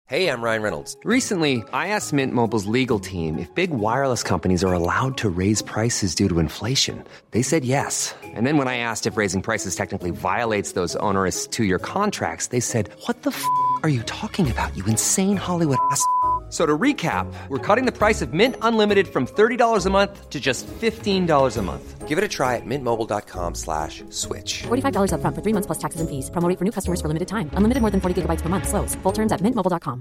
Hey, I'm Ryan Reynolds. Recently, I asked Mint Mobile's legal team if big wireless companies are allowed to raise prices due to inflation. They said yes. And then when I asked if raising prices technically violates those onerous two-year contracts, they said, "What the f*** are you talking about, you insane Hollywood ass?" So to recap, we're cutting the price of Mint Unlimited from $30 a month to just $15 a month. Give it a try at mintmobile.com/switch. $45 up front for 3 months plus taxes and fees. Promo rate for new customers for limited time. Unlimited more than 40 gigabytes per month. Slows full terms at mintmobile.com.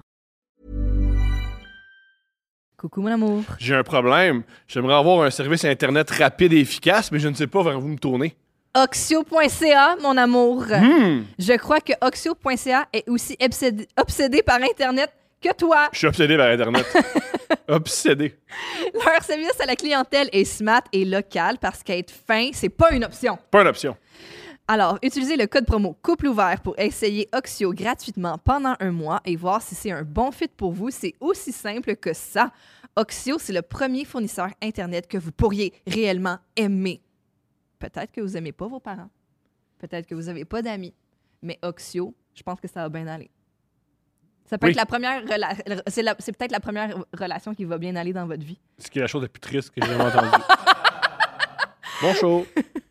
Coucou mon amour. J'ai un problème. J'aimerais avoir un service Internet rapide et efficace, mais je ne sais pas vers où me tourner. Oxio.ca, mon amour. Je crois que Oxio.ca est aussi obsédé par Internet que toi. Je suis obsédé par Internet. Obsédé. Leur service à la clientèle est smart et local parce qu'être fin, c'est pas une option. Pas une option. Alors, utilisez le code promo Couple ouvert pour essayer Oxio gratuitement pendant 1 mois et voir si c'est un bon fit pour vous. C'est aussi simple que ça. Oxio, c'est le premier fournisseur Internet que vous pourriez réellement aimer. Peut-être que vous n'aimez pas vos parents. Peut-être que vous n'avez pas d'amis. Mais Oxio, je pense que ça va bien aller. Ça peut être la première c'est peut-être la première relation qui va bien aller dans votre vie. Ce qui est la chose la plus triste que j'ai jamais entendue. Bon show.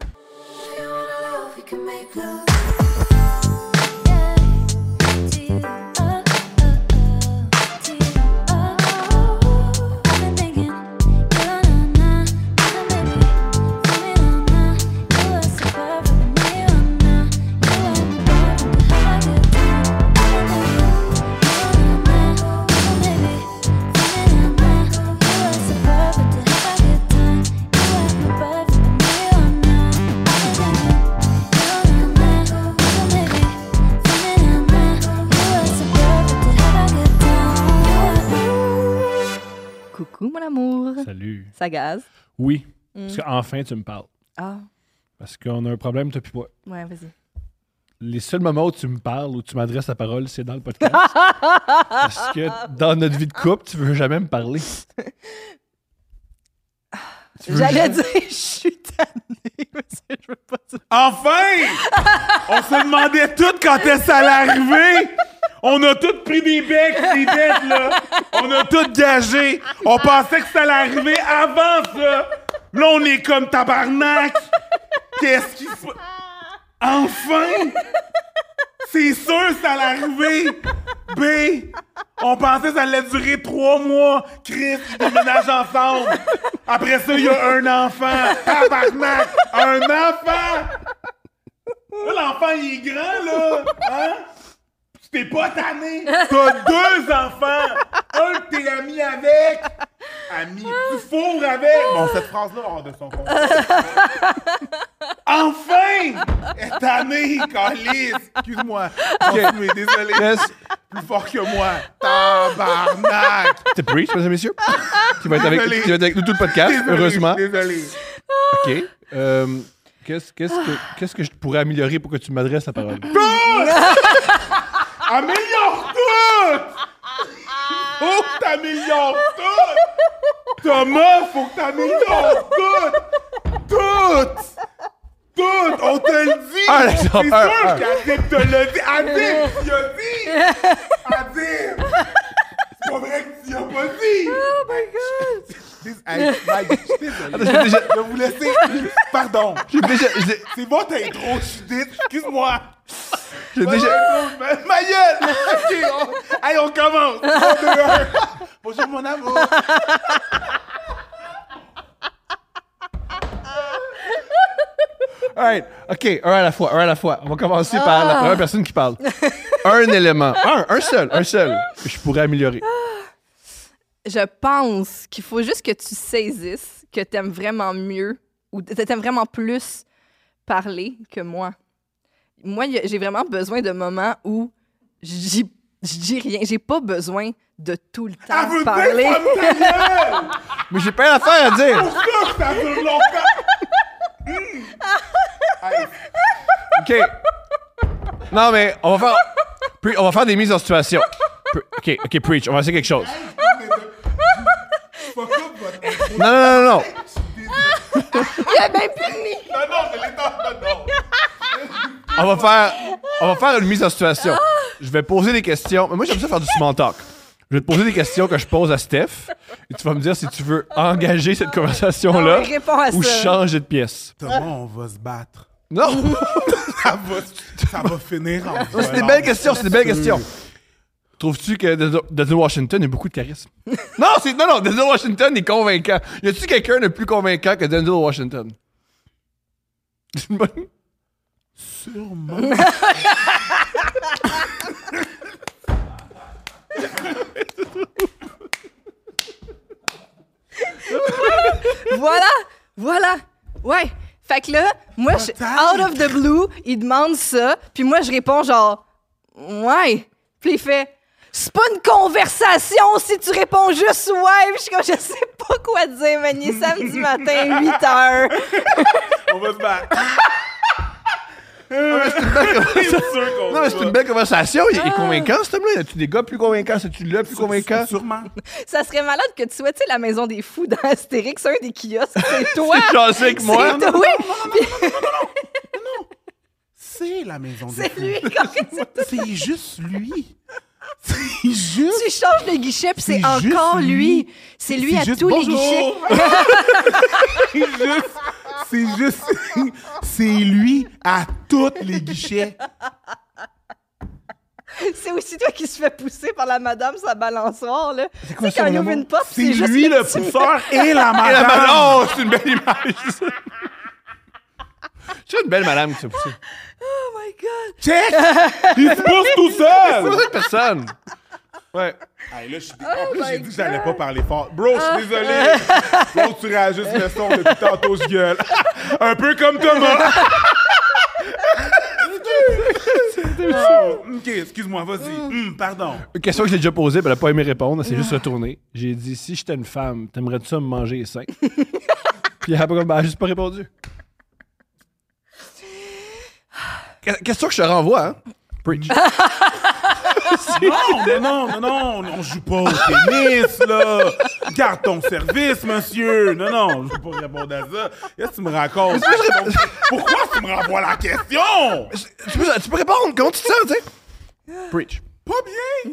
Coucou, mon amour. Salut. Ça gaze? Oui, parce qu'enfin, tu me parles. Ah, Parce qu'on a un problème, toi puis moi. ouais, vas-y. Les seuls moments où tu me parles, où tu m'adresses la parole, c'est dans le podcast. Parce que dans notre vie de couple, tu veux jamais me parler. J'allais dire, je suis tannée, mais je veux pas dire. Enfin! On se demandait tout quand est-ce que ça allait arriver! On a tous pris des becs, là! On a tous gagé! On pensait que ça allait arriver avant ça! Là, on est comme tabarnak! Qu'est-ce qui se passe? Enfin! C'est sûr que ça allait arriver! B! On pensait que ça allait durer 3 mois! Chris, ils déménagent ensemble! Après ça, il y a un enfant! Tabarnak! Un enfant! Là, l'enfant, il est grand, là! Hein? T'es pas tanné! T'as 2 enfants! Un que t'es ami avec! Ami, tu fourres avec! Bon, cette phrase-là, hors de son contexte. Enfin! Elle est tannée, Calice! Excuse-moi. Continuez, désolé. Plus fort que moi. Tabarnak! C'est Preach, mesdames et messieurs. Qui va être avec nous tout le podcast, désolé, heureusement. Désolé. OK. Qu'est-ce que je pourrais améliorer pour que tu m'adresses la parole? Améliore tout! Faut que t'améliores tout! Thomas, faut que t'améliores tout! Tout! On te le dit! C'est sûr qu'Adib te l'a dit! Adib, tu l'as dit! Adib! C'est pas vrai que tu l'as pas dit! Oh my God! Mike, je suis désolé. Je vais vous laisser. Pardon. C'est votre intro, je suis désolé. Excuse-moi. J'ai déjà. Ma gueule! OK, allez, on commence! 3, 2, 1. Bonjour, mon amour! Alright, OK, un à la fois. On va commencer par la première personne qui parle. Un élément. Un seul, que je pourrais améliorer. Je pense qu'il faut juste que tu saisisses que t'aimes vraiment mieux ou t'aimes vraiment plus parler que moi. Moi, j'ai vraiment besoin de moments où je dis rien. J'ai pas besoin de tout le temps parler. Mais j'ai pas d'affaire à dire. Pour ça que ça dure longtemps. OK. Non, mais on va faire des mises en situation. OK, Preach, on va essayer quelque chose. Non. Il y a même plus de mie. Non, je l'ai non. On va faire une mise en situation. Je vais poser des questions. Mais moi, j'aime ça faire du small talk. Je vais te poser des questions que je pose à Steph. Et tu vas me dire si tu veux engager cette conversation-là réponds à ou ça. changer de pièce. Thomas, on va se battre. Non! Ça va finir en C'est des belles questions, c'est des belles questions. Trouves-tu que Denzel Washington a beaucoup de charisme? non, Denzel Washington est convaincant. Y a-tu quelqu'un de plus convaincant que Denzel Washington? Sûrement. Voilà. Ouais. Fait que là, moi, out of the blue, il demande ça, puis moi, je réponds genre, ouais. Puis il fait, c'est pas une conversation si tu réponds juste ouais. Puis je sais pas quoi dire, man. Il est samedi matin, 8h. On va se battre. Non, mais c'est une belle conversation. Il est convaincant, cet homme-là. Y a-tu des gars plus convaincants? C'est-tu le plus convaincant? Sûrement. Ça serait malade que tu sois, tu sais, la maison des fous dans Astérix, un des kiosques, c'est toi. C'est genre avec moi. C'est toi, oui. Non. C'est la maison des C'est fous. lui. C'est juste lui. C'est juste. Tu changes de guichet, puis c'est juste encore lui. C'est lui à juste tous les bonjour. guichets. C'est lui à tous les guichets. C'est aussi toi qui se fait pousser par la madame sa balançoire, là. C'est quoi Tu sais, quand ça, il ouvre maman? une porte, C'est juste lui le petit- pousseur et la madame. Oh, c'est une belle image. C'est une belle madame qui s'est poussée. Oh my God. Check! Il se pousse tout seul! C'est vrai, personne. Ouais. Hey, là, en plus, my j'ai dit que j'allais God. pas parler fort. Bro, je suis désolé. Faut que tu réajustes le son depuis tantôt, je gueule. Un peu comme Thomas. OK, excuse-moi, vas-y. Pardon. Une question que j'ai déjà posée, puis elle n'a pas aimé répondre. Elle s'est juste retournée. J'ai dit, si j'étais une femme, t'aimerais-tu ça me manger les seins? Puis elle a juste pas répondu. Question que je te renvoie, hein? Preach. Non, on joue pas au tennis, là. Garde ton service, monsieur. Non, je veux pas répondre à ça. Qu'est-ce que tu me racontes? Pourquoi tu me renvoies la question? Tu peux répondre. Comment tu te sens, tu sais? Preach. Pas bien.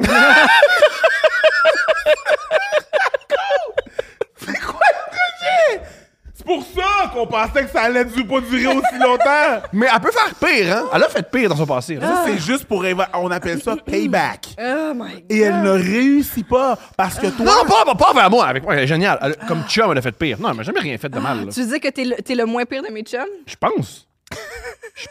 C'est quoi le projet? C'est pour ça qu'on pensait que ça allait pas durer aussi longtemps. Mais elle peut faire pire, hein? Elle a fait pire dans son passé. Hein? Ça, c'est juste pour... On appelle ça payback. Oh my God. Et elle ne réussit pas parce que toi... Non, pas envers moi. Avec moi, elle est géniale. Comme chum, elle a fait pire. Non, elle m'a jamais rien fait de mal. Là. Tu dis que t'es le moins pire de mes chums? Je pense. J'ai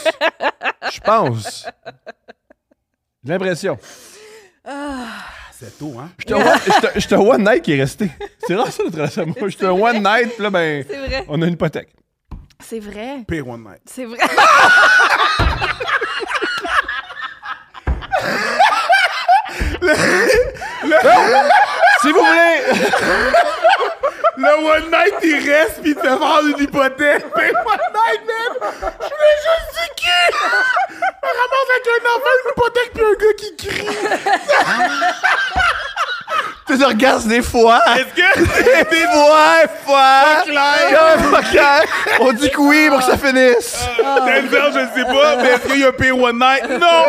l'impression. C'est tôt, hein? J'étais un one night qui est resté. C'est rare ça, notre relation à moi. J'étais un one night, puis là, ben, C'est vrai. on a une hypothèque. C'est vrai. Pay one night. C'est vrai. Si vous voulez! Le one night, il reste pis il te fait vendre une hypothèque. Pay one night, man! Je voulais juste du cul! On ramasse avec un enfant, une hypothèque pis un gars qui crie. Tu regardes des fois. Est-ce que Des fois. Pas clair. On dit que oui pour que ça finisse. Denzel, je ne sais pas, mais est-ce qu'il y a pay one night? Non!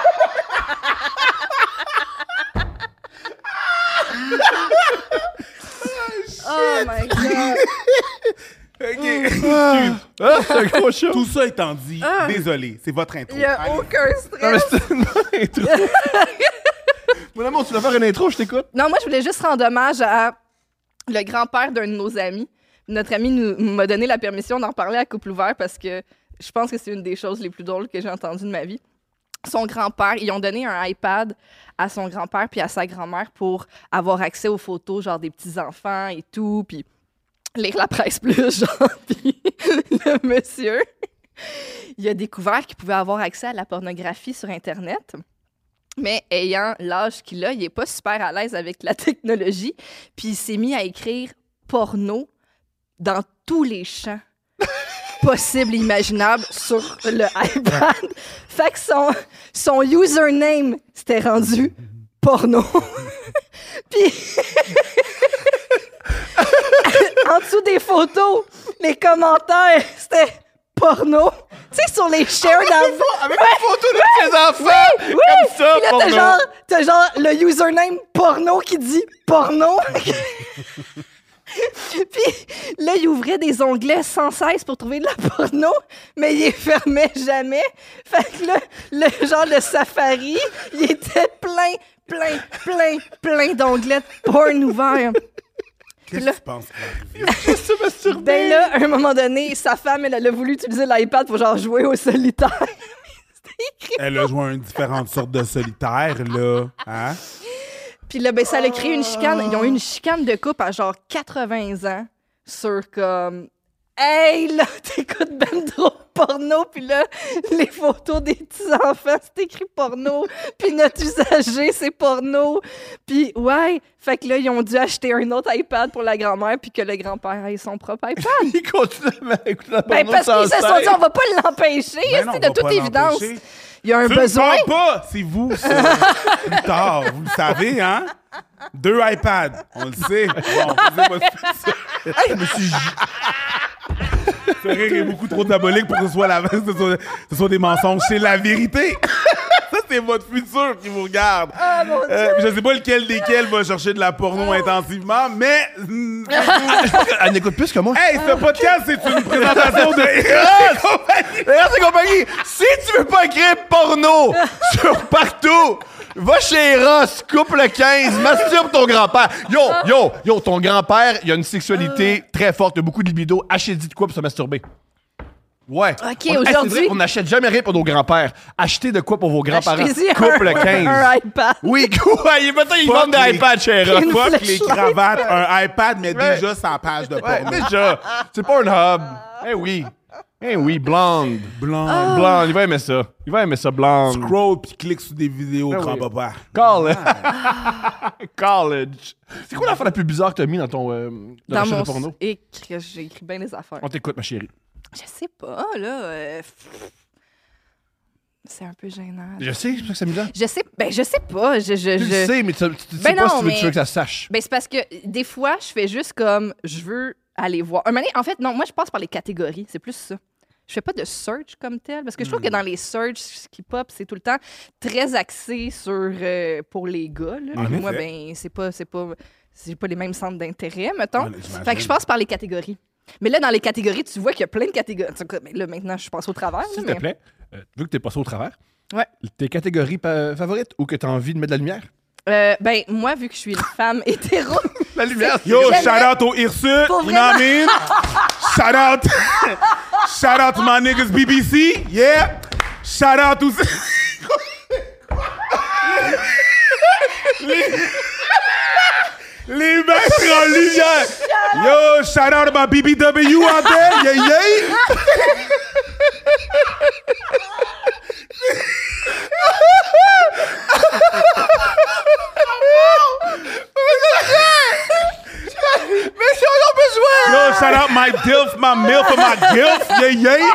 Oh my God. OK. Ah, c'est un gros show. Tout ça étant dit, désolé, c'est votre intro. Il y a Allez. aucun Non, mais stress. c'est une bonne intro. Mon amour, tu dois faire une intro, je t'écoute. Non, moi, je voulais juste rendre hommage à le grand-père d'un de nos amis. Notre ami m'a donné la permission d'en parler à Couple Ouvert parce que je pense que c'est une des choses les plus drôles que j'ai entendues de ma vie. Son grand-père, ils ont donné un iPad à son grand-père puis à sa grand-mère pour avoir accès aux photos, genre des petits-enfants et tout, puis lire la presse plus, genre, puis le monsieur, il a découvert qu'il pouvait avoir accès à la pornographie sur Internet. Mais ayant l'âge qu'il a, il n'est pas super à l'aise avec la technologie. Puis il s'est mis à écrire porno dans tous les champs possibles et imaginables sur le iPad. Fait que son username s'était rendu porno. Puis en dessous des photos, les commentaires, c'était porno. sais, sur les shares dans... Avec une photo de ses enfants! Oui! Comme ça, Puis là, porno. t'as genre le username porno qui dit porno. Puis là, il ouvrait des onglets sans cesse pour trouver de la porno, mais il les fermait jamais. Fait que là, le Safari, il était plein d'onglets de porn ouverts. Qu'est-ce là- que tu penses qui va arriver? Ben là, à un moment donné, sa femme, elle a voulu utiliser l'iPad pour genre jouer au solitaire. Elle a joué à différentes sortes de solitaires, là. Hein? Puis là, ben, ça a créé une chicane. Ils ont eu une chicane de couple à genre 80 ans sur comme... Hey, là, t'écoutes ben trop porno, puis là, les photos des petits-enfants, c'est écrit porno, puis notre usager, c'est porno. Puis ouais, fait que là, ils ont dû acheter un autre iPad pour la grand-mère, puis que le grand-père ait son propre iPad. Il continue à écouter la Ben, porno parce sans qu'ils se sont dit, cesse. on va pas l'empêcher, Ben non, c'est on de va toute pas évidence. l'empêcher. Il y a un Tu besoin. le parles pas, c'est vous, ça. Plus tard, vous le savez, hein? 2 iPads, on le sait. Bon, faisez pas ça. Je me suis... Ce rire est beaucoup trop diabolique pour que ce soit des mensonges. C'est la vérité. Ça, c'est votre futur qui vous regarde. Ah, mon Dieu. Je sais pas lequel desquels va chercher de la porno intensivement, mais... Elle n'écoute plus que moi. Hey, ce podcast, c'est une présentation de Eros! Regarde ces compagnies, si tu veux pas écrire porno sur partout, va chez Eros, coupe le 15, masturbe ton grand-père. Yo, ton grand-père, il a une sexualité très forte, il a beaucoup de libido. Achetez-y de quoi pour se masturber. Ouais. OK, C'est aujourd'hui- vrai, on n'achète jamais rien pour nos grands-pères. Achetez de quoi pour vos grands-parents. Achetez-y Coupe le 15. un iPad. Oui, maintenant ils vendent des iPads chez Eros. Une Fuck les flashlight. cravates, un iPad, mais Ouais. déjà sa page de Ouais, porno. déjà. C'est pas un hub. Eh oui, blonde. Blanc. Blonde, il va aimer ça. Il va aimer ça, blonde. Scroll puis clique sur des vidéos, Ah oui. grand-papa. College. C'est quoi l'affaire la plus bizarre que t'as mis dans ton Dans recherche mon... de porno? J'ai écrit bien des affaires. On t'écoute, ma chérie. Je sais pas, là. C'est un peu gênant. Je sais, c'est pour ça que c'est amusant. Je sais pas. Tu le sais, mais tu sais Ben pas non, si tu veux mais- que ça se sache. Ben, c'est parce que des fois, je fais juste comme je veux aller voir. Un moment donné, en fait, non, moi, je passe par les catégories. C'est plus ça. Je fais pas de search comme tel parce que je trouve que dans les search, ce qui pop, c'est tout le temps très axé sur pour les gars. Là. En Puis moi, effet. ben, c'est pas les mêmes centres d'intérêt, mettons. Ouais, j'imagine. Fait que je passe par les catégories. Mais là, dans les catégories, tu vois qu'il y a plein de catégories. En tout cas, mais là, maintenant, je passe au travers. S'il là, te plaît, vu que t'es passé au travers, Ouais. tes catégories favorites ou que t'as envie de mettre de la lumière? Ben, moi, vu que je suis une femme hétéro, La lumière, Yo, J'aimais- shout out au Hirsute, Pour you know what I mean? Shout out to my niggas BBC, yeah. Shout out to... Les maîtres en lumière. Yo, shout out to my BBW out there, yeah, yeah. Mais si on en besoin! Yo, shout out my DILF, my MILF, and my GILF, yeah, yeah.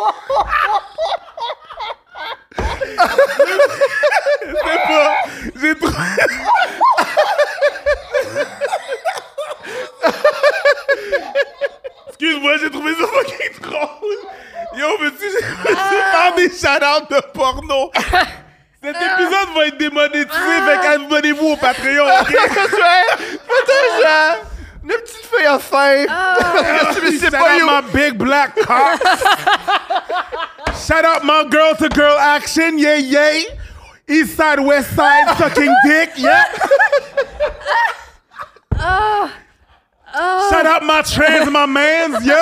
C'est pas... J'ai trouvé... Excuse-moi, j'ai trouvé ça fucking drôle. Yo, veux-tu faire des shout-outs de porno? Cet épisode va être démonétisé, fait qu'abonnez-vous au Patreon, OK? Attends, une petite feuille à faire. Mais c'est Shout pas out you. my big black cock. Shout out my girl to girl action, yeah, yeah. East side, west side, sucking dick, yeah. Shout out my trans and my mans, yo.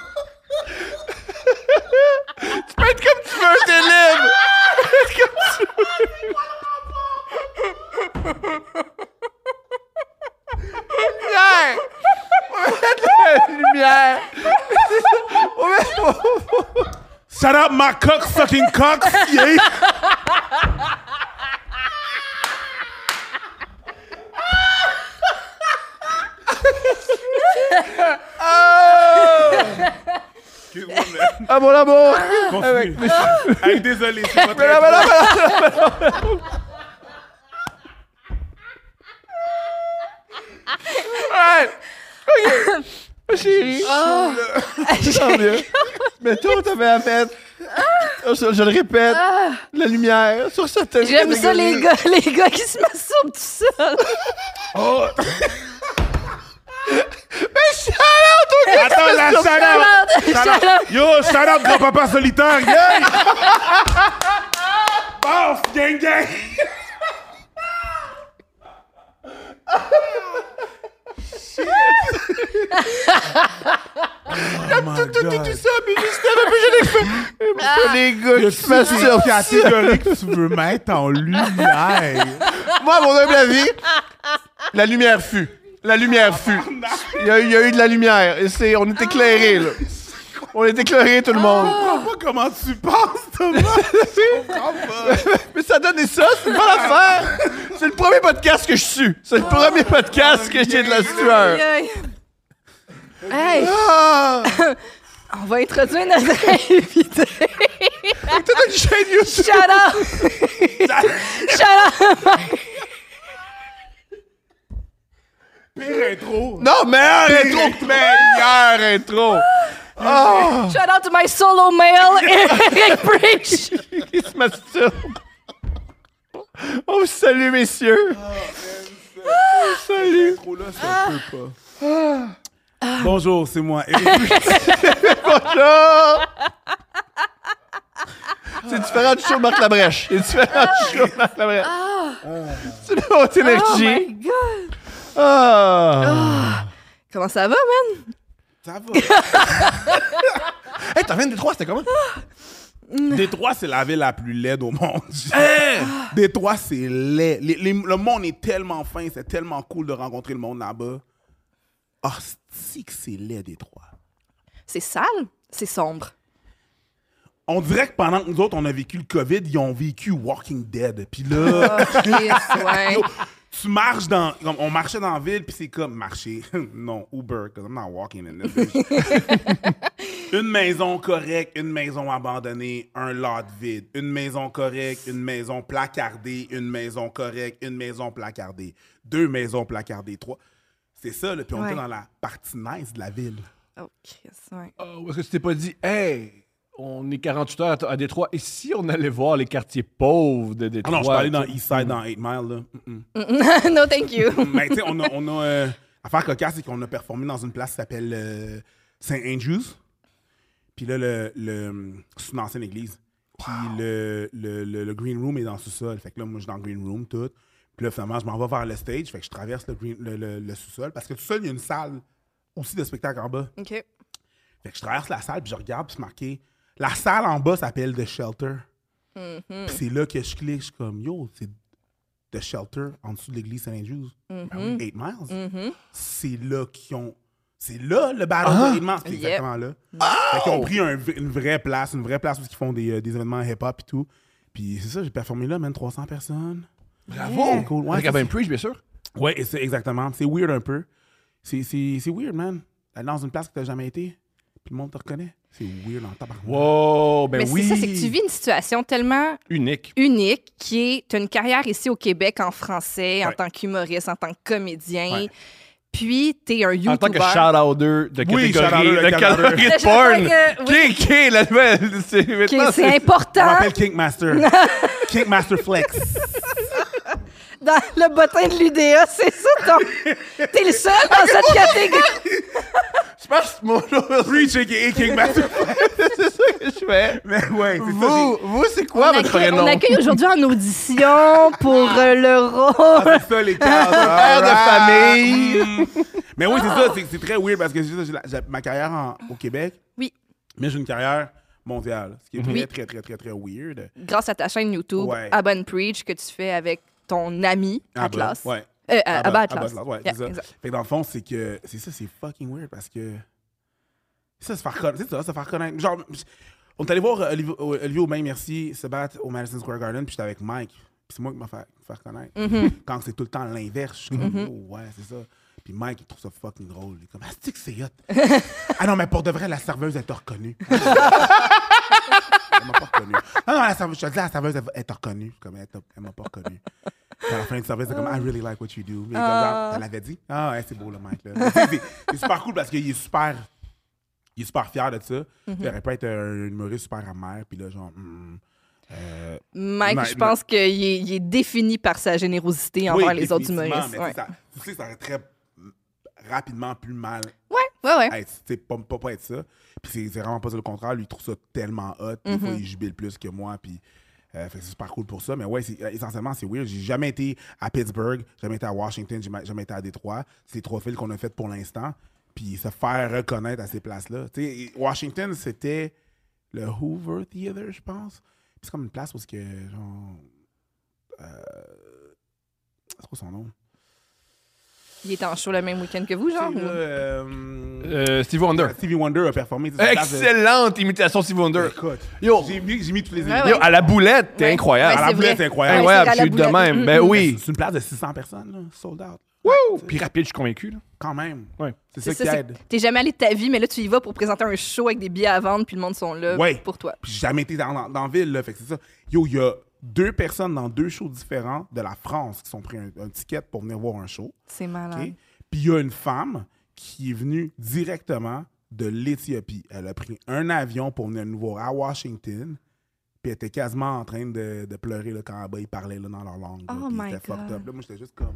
Tu peux être comme tu veux, t'es libre. Lumière! On va mettre la lumière! On va mettre... Shout out my cock sucking cocks, yeah. Ah, mon amour! Continue. Hey, désolé, c'est votre Mais là. Ouais! OK! Ma chérie! Tant mieux. Mais toi, t'avais à mettre Je le répète, la lumière sur certaines J'aime ça, catégories. les gars qui se masturbent tout seuls. Oh. Mais shout-out au gars Attends, la shout-out! Shout-out. Yo, shout-out grand-papa solitaire, gang! Boss, gang, gang! tout ça, mais juste un peu, j'ai des cheveux. Les gars qui se masturbent. Catégorie que tu veux mettre en lumière. Moi, à mon humble avis, la lumière fut. La lumière fut. Il y a eu de la lumière. Et on est éclairés, là. On est éclairés, tout le monde. Je comprends pas comment tu penses, Thomas. Je comprends pas. Mais ça donne ça, c'est une bonne affaire. C'est le premier podcast que je suis. C'est le premier podcast que j'ai de la sueur. Hey, Ah! on va introduire notre invité. T'as une chaîne YouTube. Shout out! Shout out! Pire intro. Non, meilleure intro. Meilleure intro. Oh! Shout out to my solo male, Eric Bridge! Il se masturbe. Oh, salut, messieurs. Salut. Intro là, ça peut pas. Bonjour, c'est moi, Eric. Bonjour. C'est différent du show de Marc Labrèche. C'est différent du show de Marc Labrèche. C'est de haute Oh my énergie. God! Ah. Comment ça va, man? Ça va. Hey, t'en viens de Détroit, c'était comment? Détroit, c'est la ville la plus laide au monde. Détroit, c'est laid. Le monde est tellement fin, c'est tellement cool de rencontrer le monde là-bas. Ah, c'est que c'est laid, Détroit. C'est sale? C'est sombre. On dirait que pendant que nous autres, on a vécu le COVID, ils ont vécu Walking Dead. Puis là, Ouais. yo, tu marches dans... Comme on marchait dans la ville, puis c'est comme marcher. Non, Uber, because I'm not walking in this bitch. Une maison correcte, une maison abandonnée, un lot vide. Une maison correcte, une maison placardée, une maison correcte, une maison placardée. 2 maisons placardées, 3. C'est ça, là. Puis on Ouais. était dans la partie nice de la ville. Oh, Chris, ouais. Est-ce que tu t'es pas dit, hey, on est 48 heures à Détroit, et si on allait voir les quartiers pauvres de Ah Détroit? non, je suis pas allé dans Eastside, dans 8 Mile, là. No, thank you. Mais tu sais, on a affaire cocasse, c'est qu'on a performé dans une place qui s'appelle St. Andrews. Puis là, c'est une ancienne église. Puis le green room est dans le sous-sol. Fait que là, moi, je suis dans le green room, tout. Puis là, finalement, je m'en vais vers le stage. Fait que je traverse le sous-sol. Parce que tout seul, il y a une salle aussi de spectacle en bas. OK. Fait que je traverse la salle, puis je regarde, puis c'est marqué... La salle en bas s'appelle The Shelter. Puis c'est là que je clique, je suis comme, yo, c'est The Shelter en dessous de l'église St. Andrews. Ben oui, 8 Miles. C'est là qu'ils ont... C'est là le battle de 8 Miles. C'est exactement là. Fait qu'ils ont pris une vraie place où ils font des événements hip-hop et tout. Puis c'est ça, j'ai performé là, même 300 personnes. Bravo! C'est cool. Ouais, Avec c'est- Abin Preach, bien sûr. Ouais, et c'est exactement. C'est weird un peu. C'est weird, man. Aller dans une place que t'as jamais été, puis le monde te reconnaît. C'est weird en tabarnak. Wow, ben Mais oui. c'est ça, c'est que tu vis une situation tellement Unique. unique qui est... Tu as une carrière ici au Québec en français, en Ouais. tant qu'humoriste, en tant que comédien. Ouais. Puis, tu es un YouTuber. En tant que shout-outer de Oui, catégorie shout-outer de de calories de Je porn. sais que- Qui est la nouvelle? C'est OK, maintenant, c'est On important m'appelle Kinkmaster. Kinkmaster Flex. dans le bottin de l'UDA, c'est ça ton... T'es le seul dans cette catégorie. Je pense que mon Preach aka Kinkmaster Flex. c'est ça que je fais. Mais ouais, c'est ça. Vous, c'est quoi votre prénom? On accueille aujourd'hui en audition pour le rôle. C'est ça, les cadres. Père de famille. Mais oui, c'est ça. C'est très weird parce que j'ai ma carrière au Québec. Oui. Mais j'ai une carrière mondiale. Ce qui est Oui. très weird. Grâce à ta chaîne YouTube, Ouais. Abba Preach, que tu fais avec ton ami Atlas. Ouais. Abba Atlas. Ouais, Yeah, c'est ça. exact. Fait que dans le fond, c'est c'est fucking weird parce que ça, se faire connaître. Genre, on est allé voir Olivier Aubin, merci, se battre au Madison Square Garden, puis j'étais avec Mike. Puis c'est moi qui m'a fait faire connaître. Quand c'est tout le temps l'inverse, je suis comme, oh, ouais, c'est ça. Puis Mike, il trouve ça fucking drôle. Il est comme, ah, c'est que c'est hot. Ah non, mais pour de vrai, la serveuse, elle t'a reconnu. Elle m'a pas reconnu. Non, la serveuse, je te dis, la serveuse, elle t'a reconnu. Comme, elle m'a pas reconnu. Puis à la fin du service, c'est comme, I really like what you do. Mais comme, elle l'avait dit. Ah, ouais, c'est beau, le Mike. Là. Mais tu sais, c'est super cool parce qu'il est super il est super fier de ça. Il aurait pu être un humoriste super amer, puis là, genre... Mike, je pense qu'il est défini par sa générosité envers les autres humoristes. Mais tu sais, ça aurait très rapidement plus mal Ouais. être, pas être ça. Puis c'est vraiment pas ça le contraire. Lui, il trouve ça tellement hot. Des fois, il jubile plus que moi. Puis fait que c'est super cool pour ça. Mais ouais, essentiellement, c'est weird. J'ai jamais été à Pittsburgh, jamais été à Washington, jamais été à Détroit. C'est les 3 villes qu'on a faites pour l'instant. Puis se faire reconnaître à ces places-là. Tu sais, Washington, c'était le Hoover Theater, je pense. Puis c'est comme une place où c'est que, genre... c'est quoi son nom? Il est en show le même week-end que vous, genre? Stevie Wonder. Stevie Wonder a performé. Excellente imitation Stevie Wonder. Écoute, Yo. j'ai mis toutes les Ouais, émissions. Yo, à la boulette, t'es Ouais. incroyable. Ouais, À la boulette, c'est incroyable. Ouais, Incroyable, c'est à la je suis de boulette. même. Ben oui. C'est une place de 600 personnes, là, sold out. Wouh! Puis rapide, je suis convaincu. Là. Quand même. Ouais. C'est ça qui c'est- aide. T'es jamais allé de ta vie, mais là, tu y vas pour présenter un show avec des billets à vendre, puis le monde sont là Ouais. pour toi. Puis j'ai jamais été dans la ville, là. Fait que c'est ça. Yo, il y a 2 personnes dans 2 shows différents de la France qui sont pris un ticket pour venir voir un show. C'est malade. OK? Puis il y a une femme qui est venue directement de l'Éthiopie. Elle a pris un avion pour venir nous voir à Washington. Puis elle était quasiment en train de pleurer là, quand là-bas, ils parlaient là, dans leur langue. là, Oh puis my c'était fucked God. up. Là, moi, j'étais juste comme...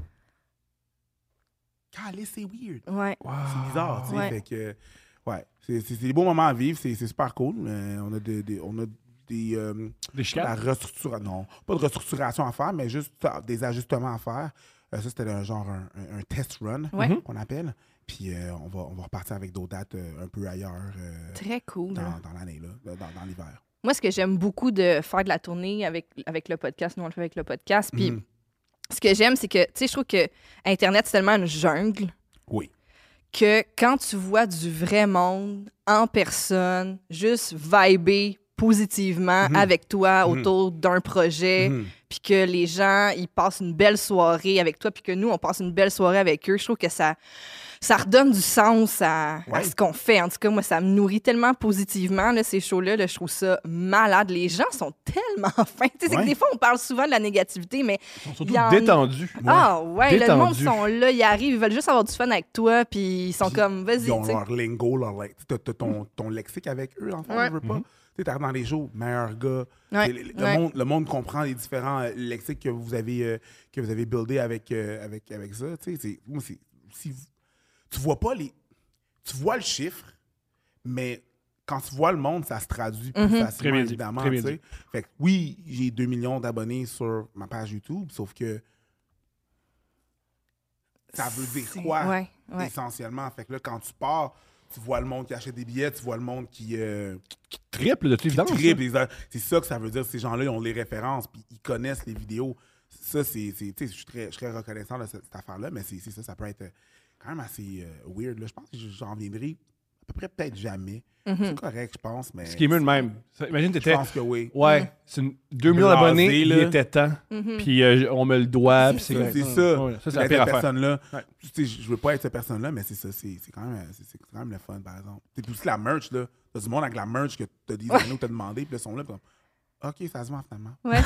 Calé, c'est weird. Ouais. C'est bizarre, tu sais. Ouais. Fait que, ouais, c'est des beaux moments à vivre. C'est super cool. On a des Des chicanes. la restructuration. Non, pas de restructuration à faire, mais juste des ajustements à faire. Ça, c'était un test run Ouais. qu'on appelle. Puis on va repartir avec d'autres dates un peu ailleurs Très cool. dans l'année, là, dans l'hiver. Moi, ce que j'aime beaucoup de faire de la tournée avec le podcast, nous on le fait avec le podcast, puis ce que j'aime, c'est que, tu sais, je trouve que Internet, c'est tellement une jungle Oui. que quand tu vois du vrai monde en personne, juste vibrer positivement avec toi autour d'un projet, puis que les gens, ils passent une belle soirée avec toi, puis que nous, on passe une belle soirée avec eux, je trouve que ça redonne du sens à ce qu'on fait. En tout cas, moi, ça me nourrit tellement positivement, là, ces shows-là. Là, je trouve ça malade. Les gens sont tellement fins. Tu sais, c'est que des fois, on parle souvent de la négativité, mais... Surtout il y en- détendus. Ah ouais, le monde Détendu. sont là, ils arrivent, ils veulent juste avoir du fun avec toi, puis ils sont comme, vas-y, Ils ont tu sais. leur lingo, t'as ton lexique avec eux, en fait, Ouais. je veux pas. Tu sais, t'arrives dans les shows, meilleur gars. Ouais. Le monde comprend les différents lexiques que vous avez buildés avec ça. Tu sais, tu vois pas tu vois le chiffre, mais quand tu vois le monde, ça se traduit plus Très facilement, bien dit, évidemment. très bien tu sais. dit. Fait que oui, j'ai 2 millions d'abonnés sur ma page YouTube, sauf que ça veut dire quoi, Ouais. essentiellement? Fait que là, quand tu pars, tu vois le monde qui achète des billets, tu vois le monde qui Triple de toute évidence. triple. C'est ça que ça veut dire. Ces gens-là, ils ont les références, puis ils connaissent les vidéos. Ça, tu sais, je suis très reconnaissant de cette affaire-là, mais c'est ça, ça peut être quand même assez weird. Là. Je pense que j'en viendrai à peu près peut-être jamais. C'est correct, je pense, mais... Ce qui est mieux de même. Imagine, Je t'étais. pense que oui. Ouais, c'est 2 millions Blasé, d'abonnés, il là. était temps. Puis on me le doit. puis C'est ça. Ouais, ça, c'est D'être la pire cette affaire. personne-là. Tu sais, je veux pas être cette personne-là, mais c'est ça. C'est quand même le fun, par exemple. C'est aussi la merch, là. T'as du monde avec la merch que t'as dit, ou t'as demandé, puis là, ils sont là, puis comme, OK, ça se vend finalement. Ouais.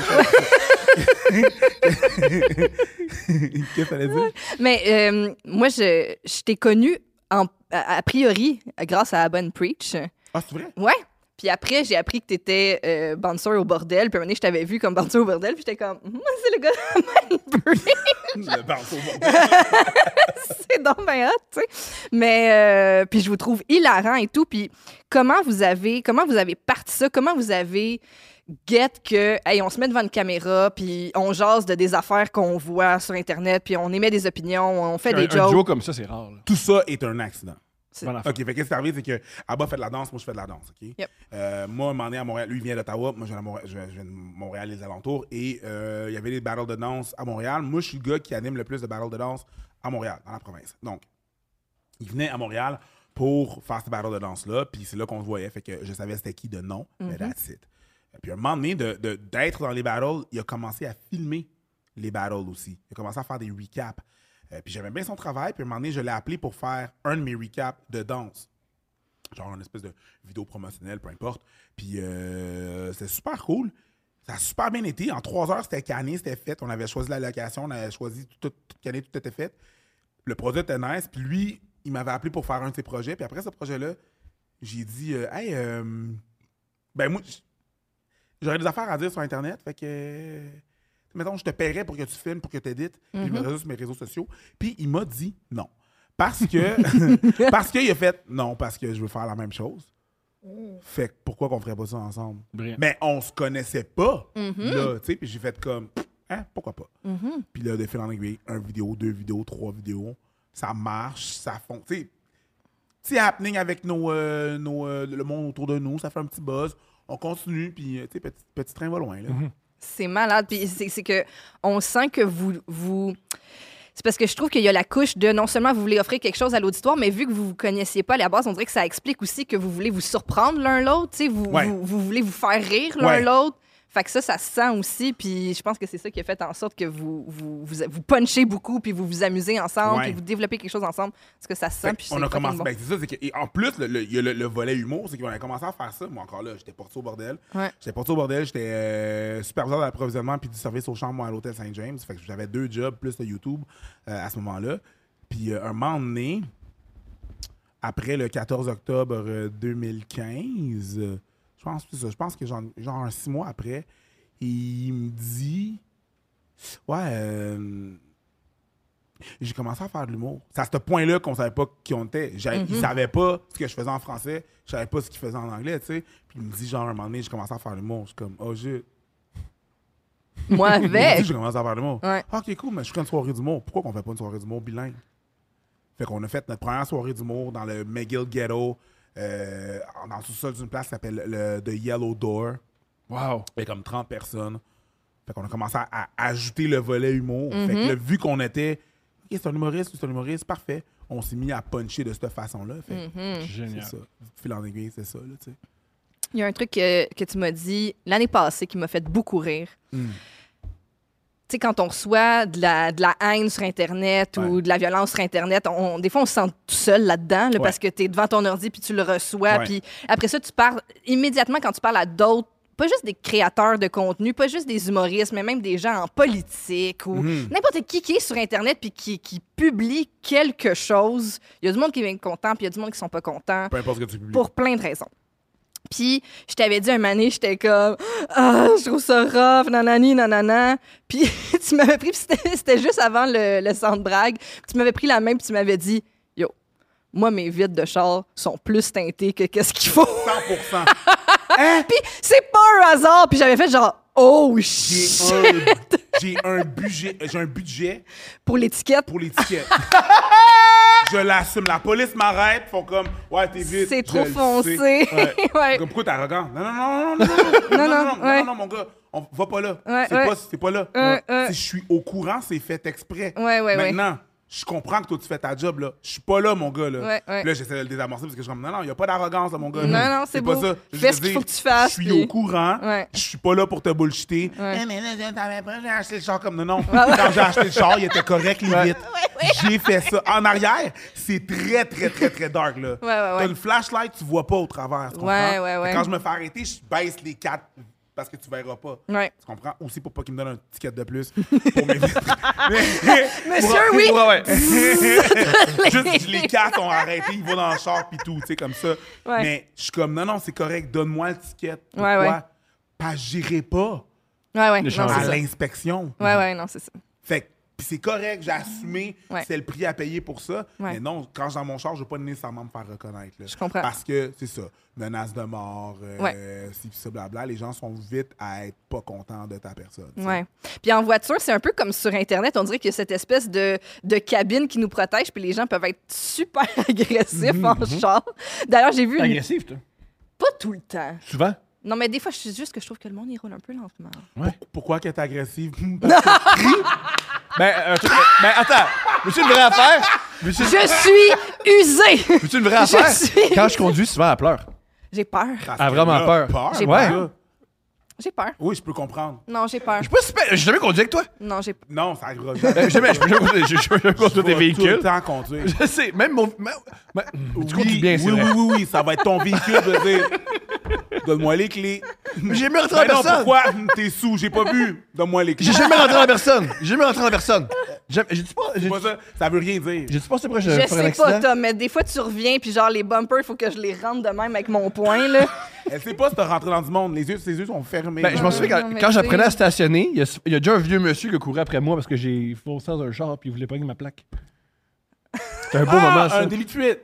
Qu'est-ce que fallait dire? Mais moi, je t'ai connu a priori grâce à Bonne Preach. Ah, c'est vrai? Ouais. Puis après, j'ai appris que t'étais bouncer au bordel. Puis un moment donné, je t'avais vu comme bouncer au bordel. Puis j'étais comme, c'est le gars de Bonne Preach. Le bounce au bordel. C'est donc bien hot, tu sais. Mais, puis je vous trouve hilarant et tout. Puis comment vous avez parti ça? Comment vous avez get que, hey, on se met devant une caméra, puis on jase de des affaires qu'on voit sur Internet, puis on émet des opinions, on fait des Un jokes. joke comme ça, c'est rare. Là. Tout ça est un accident. C'est- Bonne affaire. OK, fait qu'est-ce qui est arrivé, c'est que Abba fait de la danse, moi je fais de la danse, OK? Yep. Moi, un moment donné, à Montréal, lui il vient d'Ottawa, moi je viens de Montréal, les alentours, et il y avait des battles de danse à Montréal. Moi, je suis le gars qui anime le plus de battles de danse à Montréal, dans la province. Donc, il venait à Montréal pour faire ces battles de danse-là, puis c'est là qu'on se voyait, fait que je savais c'était qui de nom, mais that's it. Puis à un moment donné, d'être dans les battles, il a commencé à filmer les battles aussi. Il a commencé à faire des recaps. Puis j'aimais bien son travail, puis à un moment donné, je l'ai appelé pour faire un de mes recaps de danse. Genre une espèce de vidéo promotionnelle, peu importe. Puis c'était super cool. Ça a super bien été. En 3 heures, c'était canné, c'était fait. On avait choisi la location, on avait choisi tout canné, tout était fait. Le projet était nice. Puis lui, il m'avait appelé pour faire un de ses projets. Puis après ce projet-là, j'ai dit, hey, ben moi, j'aurais des affaires à dire sur Internet, fait que, mettons, je te paierais pour que tu filmes, pour que tu édites, puis je me réseau sur mes réseaux sociaux. Puis il m'a dit non. Parce que, parce qu'il a fait non, parce que je veux faire la même chose. Fait que pourquoi qu'on ferait pas ça ensemble? Brillant. Mais on se connaissait pas, là, tu sais, puis j'ai fait comme, pourquoi pas? Puis là, de fil en aiguille, 1 vidéo, 2 vidéos, 3 vidéos, ça marche, ça fonctionne. Petit happening avec le monde autour de nous, ça fait un petit buzz, on continue, puis tu sais, petit train va loin, là. C'est malade. Puis c'est que on sent que vous... C'est parce que je trouve qu'il y a la couche de non seulement vous voulez offrir quelque chose à l'auditoire, mais vu que vous vous connaissiez pas à la base, on dirait que ça explique aussi que vous voulez vous surprendre l'un l'autre. Tu sais, vous voulez vous faire rire l'un l'autre. Fait que ça se sent aussi. Puis je pense que c'est ça qui a fait en sorte que vous punchez beaucoup, puis vous vous amusez ensemble, puis vous développez quelque chose ensemble. Parce que ça se sent. Puis on a commencé. bon. Ben, c'est ça. C'est que, et en plus, il y a le volet humour, c'est qu'on a commencé à faire ça. Moi, encore là, j'étais porté au bordel. Ouais. J'étais superviseur d'approvisionnement puis du service aux chambres moi, à l'hôtel Saint-James. Fait que j'avais 2 jobs plus de YouTube à ce moment-là. Puis un moment donné, après le 14 octobre 2015, je pense que genre 6 mois après, il me dit j'ai commencé à faire de l'humour. C'est à ce point-là qu'on savait pas qui on était. Il savait pas ce que je faisais en français, je savais pas ce qu'il faisait en anglais, tu sais. Puis il me dit, genre, un moment donné, j'ai commencé à faire de l'humour. Je suis comme, oh, Moi Il me avec. dit, j'ai commencé à faire de l'humour. Ouais. Ok, cool, mais je ferais une soirée d'humour. Pourquoi qu'on fait pas une soirée d'humour bilingue? Fait qu'on a fait notre première soirée d'humour dans le McGill Ghetto, dans le sous-sol d'une place qui s'appelle The Yellow Door. Wow. Il y a comme 30 personnes. Fait qu'on a commencé à ajouter le volet humour. Fait que là, vu qu'on était, OK, c'est un humoriste, parfait. On s'est mis à puncher de cette façon-là. Fait que Génial. c'est ça. Fil en aiguille, c'est ça, là, tu sais. Il y a un truc que tu m'as dit l'année passée qui m'a fait beaucoup rire. Tu sais, quand on reçoit de la haine sur Internet ou de la violence sur Internet, des fois, on se sent tout seul là-dedans là, parce que tu es devant ton ordi puis tu le reçois. Puis après ça, tu parles immédiatement quand tu parles à d'autres, pas juste des créateurs de contenu, pas juste des humoristes, mais même des gens en politique ou n'importe qui est sur Internet puis qui publie quelque chose. Il y a du monde qui est content puis il y a du monde qui sont pas contents. Peu importe ce que tu publies. Pour plein de raisons. Puis, je t'avais dit un moment donné, j'étais comme « Ah, je trouve ça rough, nanani, nanana. » Puis, tu m'avais pris, puis c'était juste avant le centre Bragg. Tu m'avais pris la main, puis tu m'avais dit « Yo, moi, mes vitres de char sont plus teintées que qu'est-ce qu'il faut. » 100%. Puis, c'est pas un hasard. Puis, j'avais fait genre « Oh, shit! » J'ai un budget Pour l'étiquette. pour l'étiquette. Je l'assume. La police m'arrête, font comme, ouais, t'es vite. C'est je trop le foncé. sais. Ouais. Comme, pourquoi t'es arrogant? Non, mon gars, on va pas là. C'est pas là. Si je suis au courant, c'est fait exprès. Maintenant, je comprends que toi, tu fais ta job, là. Je suis pas là, mon gars, là. Puis là, j'essaie de le désamorcer parce que je suis comme, non, il y a pas d'arrogance, là, mon gars. Non, c'est pas beau. ça. Fais ce qu'il faut que tu fasses. Je suis puis- au courant. Je suis pas là pour te bullshiter. Mais là, t'avais pas, j'ai acheté le char comme... Non. Quand j'ai acheté le char, il était correct, limite. J'ai fait ça. En arrière, c'est très, très, très, très dark, là. T'as une flashlight, tu vois pas au travers, tu comprends? Ouais. Quand je me fais arrêter, je baisse les 4 parce que tu verras pas. Ouais. Tu comprends? Aussi pour pas qu'il me donne un ticket de plus pour mes vitres. Monsieur, oui! Juste les 4 ont arrêté, ils vont dans le char pis tout, tu sais, comme ça. Ouais. Mais je suis comme, non, c'est correct, donne-moi le ticket. Pourquoi? Ouais. Parce que j'irai pas Ouais, non, Les c'est chances. à ça. l'inspection. Ouais, non, c'est ça. Fait que pis c'est correct, j'ai assumé c'est le prix à payer pour ça. Ouais. Mais non, quand je suis dans mon char, je veux pas nécessairement me faire reconnaître. Là. Je comprends. Parce que, c'est ça, menace de mort, ci pis ça, blabla, les gens sont vite à être pas contents de ta personne. t'sais. Ouais. Puis en voiture, c'est un peu comme sur Internet. On dirait qu'il y a cette espèce de cabine qui nous protège, puis les gens peuvent être super agressifs en char. D'ailleurs, j'ai vu... Agressif, toi? Pas tout le temps. Souvent? Non, mais des fois, c'est juste que je trouve que le monde, il roule un peu lentement. Pourquoi qu'elle est agressive? Ben, attends. Veux-tu une vraie affaire? Je suis usée! Veux-tu une vraie affaire? suis- Quand je conduis, souvent, elle pleure. J'ai peur. Parce Ah, que vraiment là, peur. J'ai Ouais. peur. J'ai peur. Oui, je peux comprendre. Non, j'ai peur. J'ai jamais conduit avec toi. Non, j'ai peur. Non, ça arrivera Je peux jamais conduire des Tout véhicules. le temps conduire. Je sais, même mon... Tu conduis bien, c'est oui, vrai. oui, ça va être ton véhicule, je veux dire. Donne-moi les clés. Mais j'ai jamais rentré dans la Non, personne. pourquoi? T'es sous, j'ai pas vu. Donne-moi les clés. J'ai jamais rentré dans la personne. J'ai-tu pas... C'est pas ça. Ça veut rien dire. J'ai-tu pensé après Je faire un sais accident? pas, Tom, mais des fois, tu reviens, puis genre, les bumpers, il faut que je les rentre de même avec mon poing, là. Elle sait pas si t'as rentré dans du monde. Ses yeux sont fermés. Ben, je m'en souviens, Non, mais quand tu j'apprenais sais. à stationner, il y a déjà un vieux monsieur qui a couru après moi parce que j'ai foncé dans un char puis il voulait pas ma plaque. C'était un beau moment, ça. Un délit de fuite.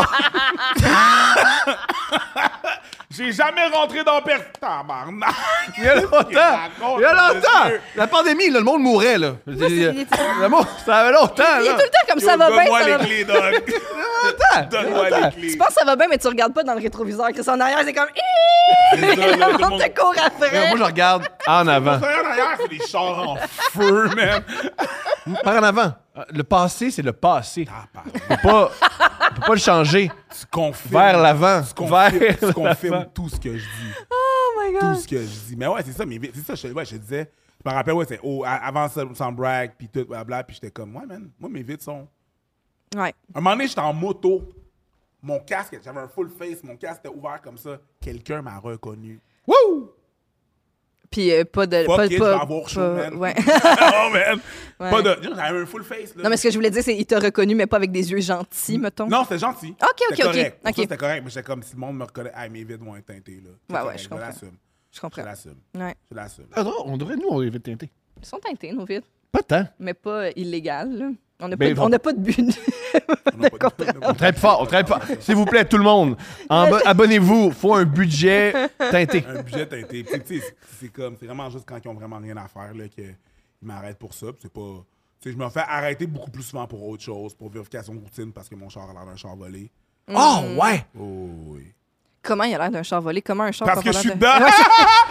J'ai jamais rentré dans personne. Tabarnak. Il y a longtemps! La pandémie, là, le monde mourait, là. Le monde, ça avait longtemps, Il est là. tout le temps comme ça va bien, Donne-moi ça va les clés, Doc. Donne-moi les clés. Tu penses que ça va bien, mais tu regardes pas dans le rétroviseur, que c'est en arrière, c'est comme... C'est ça, là, tout le On monde- te court après. Moi, je regarde en avant. Derrière, c'est des chars en feu, man. Par en avant. Le passé, c'est le passé. On peut pas le changer. Tu confirmes. Vers l'avant. Tu confirmes l'avant. tout ce que je dis. Oh my God. Tout ce que je dis. Mais ouais, c'est ça. Mais c'est ça, je te disais. Je me rappelle, ouais, c'est avant ça, sans brag, puis tout, blabla. Puis j'étais comme, ouais, man, moi, mes vitres sont. Ouais. Un moment donné, j'étais en moto. Mon casque, j'avais un full face. Mon casque était ouvert comme ça. Quelqu'un m'a reconnu. Wouh! Puis pas de... Fuck pas, it, je vais avoir chaud, man. Ouais. Oh, man. Ouais. Pas de. J'avais un full face, là. Non, mais ce que je voulais dire, c'est qu'il t'a reconnu, mais pas avec des yeux gentils, mettons. Non, c'était gentil. Ok, C'était ok, ok. correct. Pour Ok. ça, c'était correct, mais j'étais comme si le monde me reconnaît. Ah, mes vides vont être teintées, là. C'est Ouais, correct, je comprends. l'assume. Je Je comprends. l'assume. Ouais. Je l'assume. On devrait, nous, on est vite teintés. Ils sont teintés, nos vides. Pas tant. Mais pas illégal, là. On n'a Ben, pas, on n'a pas de but. On travaille fort, on travaille fort. S'il vous plaît, tout le monde, abonnez-vous. Faut un budget teinté. Un budget teinté. Puis, tu sais, c'est vraiment juste quand ils ont vraiment rien à faire, là, qu'ils m'arrêtent pour ça. Puis c'est pas. Tu sais, je me fais arrêter beaucoup plus souvent pour autre chose, pour vérification de routine, parce que mon char a l'air d'un char volé. Oh, ouais! Oh, oui. Comment il a l'air d'un char volé? Comment un char Parce peut que je suis avoir dedans! l'air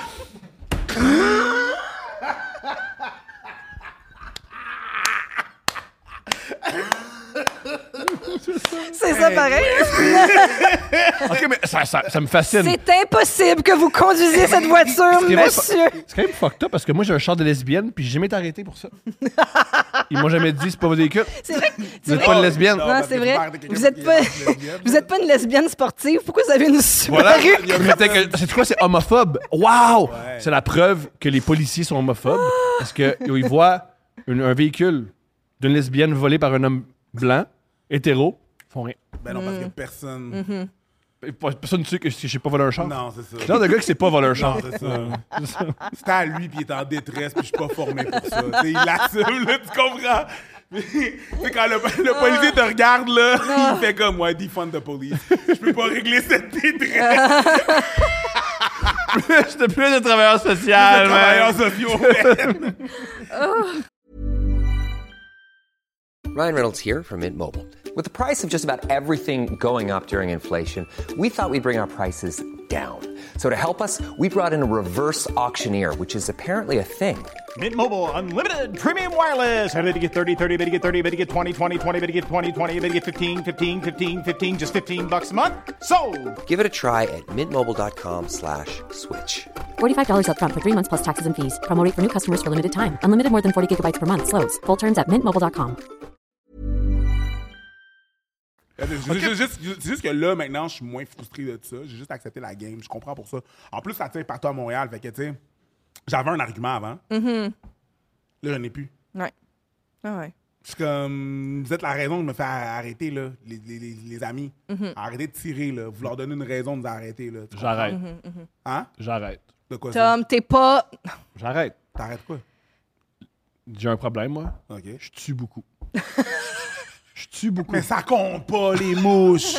C'est ça, pareil. OK, mais ça me fascine. C'est impossible que vous conduisiez cette voiture, C'est vrai, monsieur. C'est quand même fucked up parce que moi, j'ai un char de lesbienne puis j'ai jamais été arrêté pour ça. Ils m'ont jamais dit, c'est pas vos véhicules. C'est vrai. Vous êtes pas une lesbienne. Non, Non, parce c'est que vrai. tu parles de quelqu'un Vous êtes qui est pas, lesbienne. vous êtes pas une lesbienne sportive. Pourquoi vous avez une Voilà. Subaru? C'est quoi, c'est homophobe. Wow! Ouais. C'est la preuve que les policiers sont homophobes parce qu'ils voient un véhicule d'une lesbienne volé par un homme blanc, hétéro, ils font rien. Ben non, parce que personne. Et personne ne sait que je sais pas voler un char. Non, c'est ça. C'est le genre de gars qui sait pas voler un char. Non, c'est ça. C'était à lui, puis il est en détresse, puis je suis pas formé pour ça. Tu sais, il l'assume, là, tu comprends? Mais, tu sais, quand le policier te regarde, là, il fait comme, ouais, defund the police. Je peux pas régler cette détresse. J'étais plus de travailleur Les social, travailleurs man. sociaux, man. Ryan Reynolds here from Mint Mobile. With the price of just about everything going up during inflation, we thought we'd bring our prices down. So to help us, we brought in a reverse auctioneer, which is apparently a thing. Mint Mobile Unlimited Premium Wireless. Ready to get 30, 30, bit to get 30, bit to get 20, 20, 20, bit to get 20, 20, bit to get 15, 15, 15, 15, just $15 a month? Sold! Give it a try at mintmobile.com/switch. $45 up front for 3 months plus taxes and fees. Promo rate for new customers for limited time. Unlimited more than 40 gigabytes per month. Slows full terms at mintmobile.com. C'est juste que là, maintenant, je suis moins frustré de ça. J'ai juste accepté la game. Je comprends pour ça. En plus, ça tire partout à Montréal. Fait que, tu sais, j'avais un argument avant. Là, j'en ai plus. Ouais. Ah ouais. Je suis comme, vous êtes la raison de me faire arrêter, là, les amis. Arrêtez de tirer, là. Vous leur donnez une raison de vous arrêter, là. Tu comprends? J'arrête. Hein? J'arrête. De quoi ça? Tom, t'es pas... J'arrête. T'arrêtes quoi? J'ai un problème, moi. OK. Je tue beaucoup. Je tue beaucoup. Mais ça compte pas, les mouches!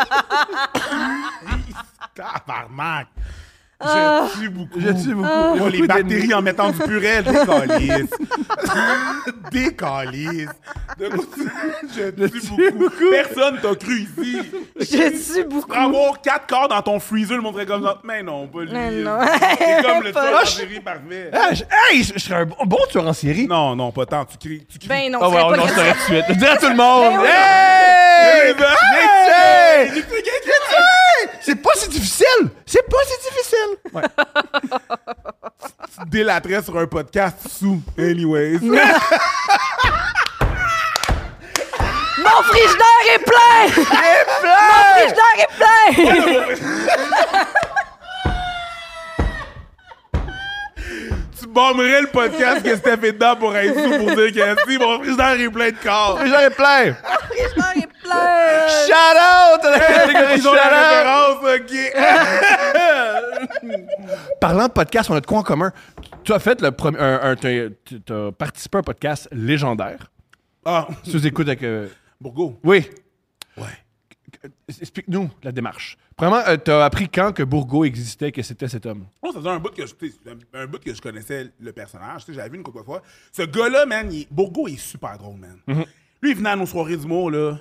Tabarnak! Je tue beaucoup. Je tue beaucoup. Oh, les bactéries en mettant du purel, décalisse. Décalisse. Je tue beaucoup. Personne t'a cru ici. Je tue beaucoup. Pour avoir 4 corps dans ton freezer, le monde serait comme ça. Mais non, pas lui. Mais non. C'est comme le tueur en Pas- série parfait. Je serais un bon tueur en série. Non, non, pas tant. Tu cries. Ben non, Ah c'est ouais, pas non, je grave. t'aurais tout de suite. Je dirais à tout le monde. Ben oui. Hey! Hey! C'est pas si difficile! C'est pas si difficile! Ouais. Tu délaterais sur un podcast sous. Anyways. Mon frigidaire est plein! Mon frigidaire est plein! bomberais le podcast que Steph est dedans pour être sous pour dire que si mon frigidaire est plein de corps. J'en ai plein! J'en ai plein! Shout out! Ils ont la référence, OK. Parlant de podcast, on a de quoi en commun? Tu as fait le premier. T'as participé à un podcast légendaire. Ah, Sous-écoute avec. Bourgo. Oui. Ouais. Explique-nous la démarche. Premièrement, t'as appris quand que Bourgo existait, que c'était cet homme? Moi, ça faisait un bout que je connaissais le personnage. Tu sais, j'avais vu une couple de fois. Ce gars-là, man, Bourgo est super drôle, man. Lui, il venait à nos soirées d'humour, là.